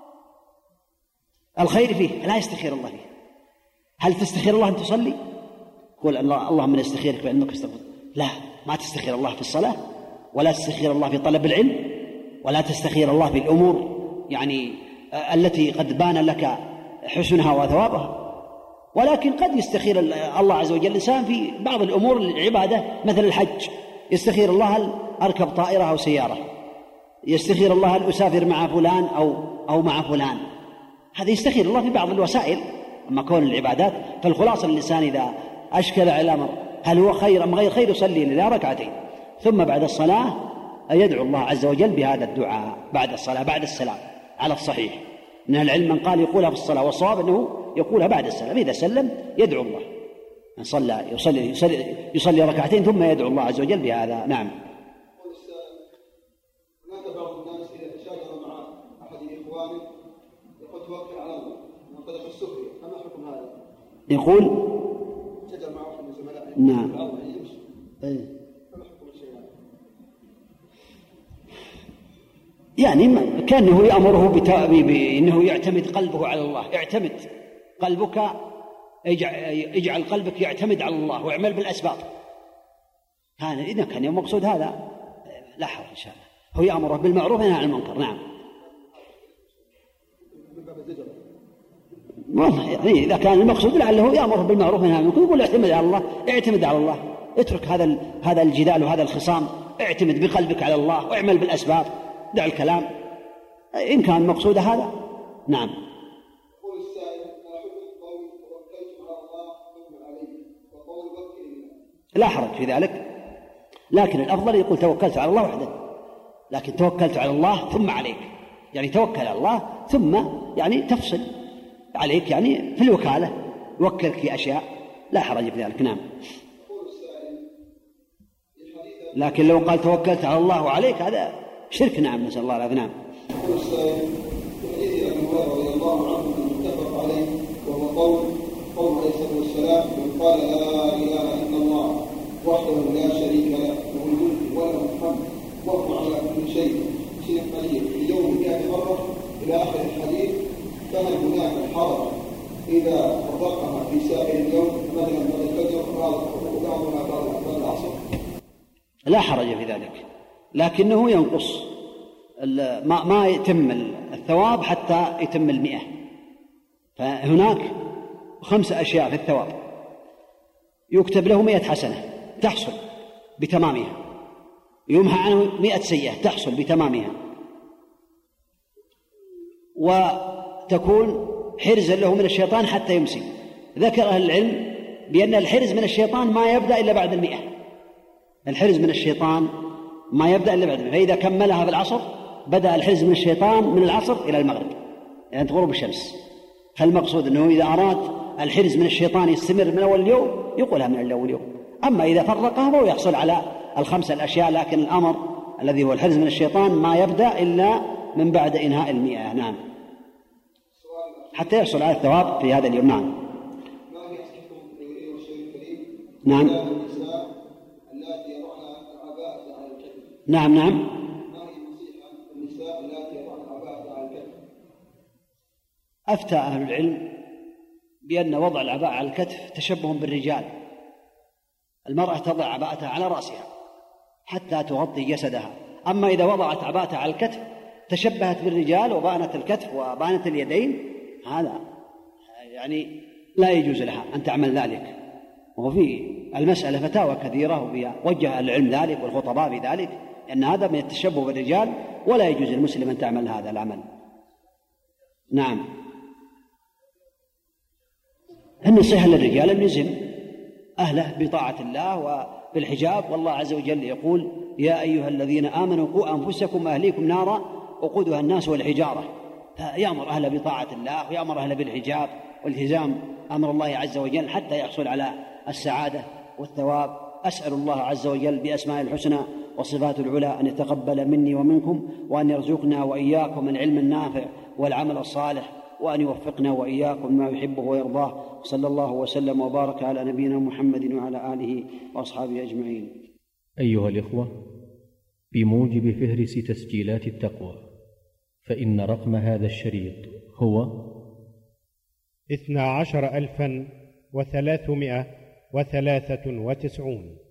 الخير فيه لا يستخير الله فيه. هل تستخير الله أن تصلي؟ قل اللهم نستخيرك بأنك استغفر. لا، ما تستخير الله في الصلاة، ولا تستخير الله في طلب العلم، ولا تستخير الله في الأمور يعني التي قد بان لك حسنها وثوابها. ولكن قد يستخير الله عز وجل الإنسان في بعض الأمور العبادة، مثل الحج، يستخير الله هل أركب طائرة أو سيارة، يستخير الله هل أسافر مع فلان أو مع فلان، هذا يستخير الله في بعض الوسائل. أما كون العبادات فالخلاصة الإنسان إذا أشكل على أمر هل هو خير أم غير خير يصلي لله ركعتين، ثم بعد الصلاة يدعو الله عز وجل بهذا الدعاء بعد الصلاة بعد السلام على الصحيح. من العلم من قال يقولها في الصلاة، والصواب أنه يقولها بعد السلام، إذا سلم يدعو الله، من صلى يصلي ركعتين ثم يدعو الله عز وجل بهذا. نعم. هناك بعض الناس إذا تشاجر مع أحد إخوانه يقول توكل على الله من طريق السخرية، فما حكم هذا؟ يقول تشاجر مع واحد من زملائه. نعم. فما حكم الشيء هذا؟ يعني كأنه يأمره بأنه يعتمد قلبه على الله. اعتمد قلبك، اجعل قلبك يعتمد على الله واعمل بالأسباب. إذا كان المقصود هذا لا حول إن شاء الله، هو يأمره بالمعروف وينهى عن المنكر. نعم. والله يعني إذا كان المقصود لعله يأمره بالمعروف وينهى عن المنكر، يقول اعتمد على الله، اعتمد على الله، اترك هذا الجدال وهذا الخصام، اعتمد بقلبك على الله واعمل بالأسباب، دع الكلام إن كان مقصود هذا. نعم. يقول السائل: ما حكم قول توكلت على الله ثم عليه، وقول وكل لا حرج في ذلك، لكن الأفضل يقول توكلت على الله وحده، لكن توكلت على الله ثم عليك، يعني توكل على الله ثم يعني تفصل عليك، يعني في الوكالة يوكلك في أشياء، لا حرج في ذلك. نعم. لكن لو قال توكلت على الله وعليك هذا شرك. نعم، نسأل الله العافية. نعم. يقول السائل: في حديث أبي هريرة رضي الله عنه كان هناك حرج إذا فرقها في سائر اليوم مثلا بعد الفجر وبعضها بعد العصر؟ لا حرج في ذلك، لكنه ينقص ما يتم الثواب حتى يتم 100. فهناك 5 أشياء في الثواب يكتب له 100 حسنة تحصل بتمامها، يمحى عنه 100 سيئة تحصل بتمامها، وتكون حرزا له من الشيطان حتى يمسي. ذكر أهل العلم بأن الحرز من الشيطان ما يبدأ إلا بعد 100. الحرز من الشيطان ما يبدأ إلا بعد 100، فإذا كملها في العصر بدأ الحرز من الشيطان من العصر إلى المغرب يعني تغرب الشمس. فالمقصود أنه إذا أراد الحرز من الشيطان يستمر من أول اليوم يقولها من أول اليوم، أما إذا فرقها فهو يحصل على ال5 الأشياء، لكن الأمر الذي هو الحرز من الشيطان ما يبدأ إلا من بعد إنهاء 100. نعم، حتى يحصل على الثواب في هذا اليوم. نعم. نعم نعم نعم. أفتى أهل العلم بأن وضع العباءة على الكتف تشبه بالرجال. المرأة تضع عباءتها على رأسها حتى تغطي جسدها، أما إذا وضعت عباءتها على الكتف تشبهت بالرجال وبانت الكتف وبانت اليدين، هذا يعني لا يجوز لها أن تعمل ذلك. وفي المسألة فتاوى كثيرة ووجه العلم ذلك والخطباء في ذلك، أن هذا من التشبه بالرجال ولا يجوز للمسلم أن تعمل هذا العمل. نعم. النصيحة للرجال أن يلزم أهله بطاعة الله وبالحجاب، والله عز وجل يقول: يا أيها الذين آمنوا قوا أنفسكم وأهليكم نارا وقودها الناس والحجارة. فيأمر أهله بطاعة الله ويأمر أهله بالحجاب والتزام أمر الله عز وجل حتى يحصل على السعادة والثواب. أسأل الله عز وجل بأسماء الحسنى وصفات العلى أن يتقبل مني ومنكم، وأن يرزقنا وإياكم العلم النافع والعمل الصالح، وأن يوفقنا وإياكم ما يحبه ويرضاه. صلى الله وسلم وبارك على نبينا محمد وعلى آله وأصحابه أجمعين. أيها الإخوة، بموجب فهرس تسجيلات التقوى، فإن رقم هذا الشريط هو 12,393.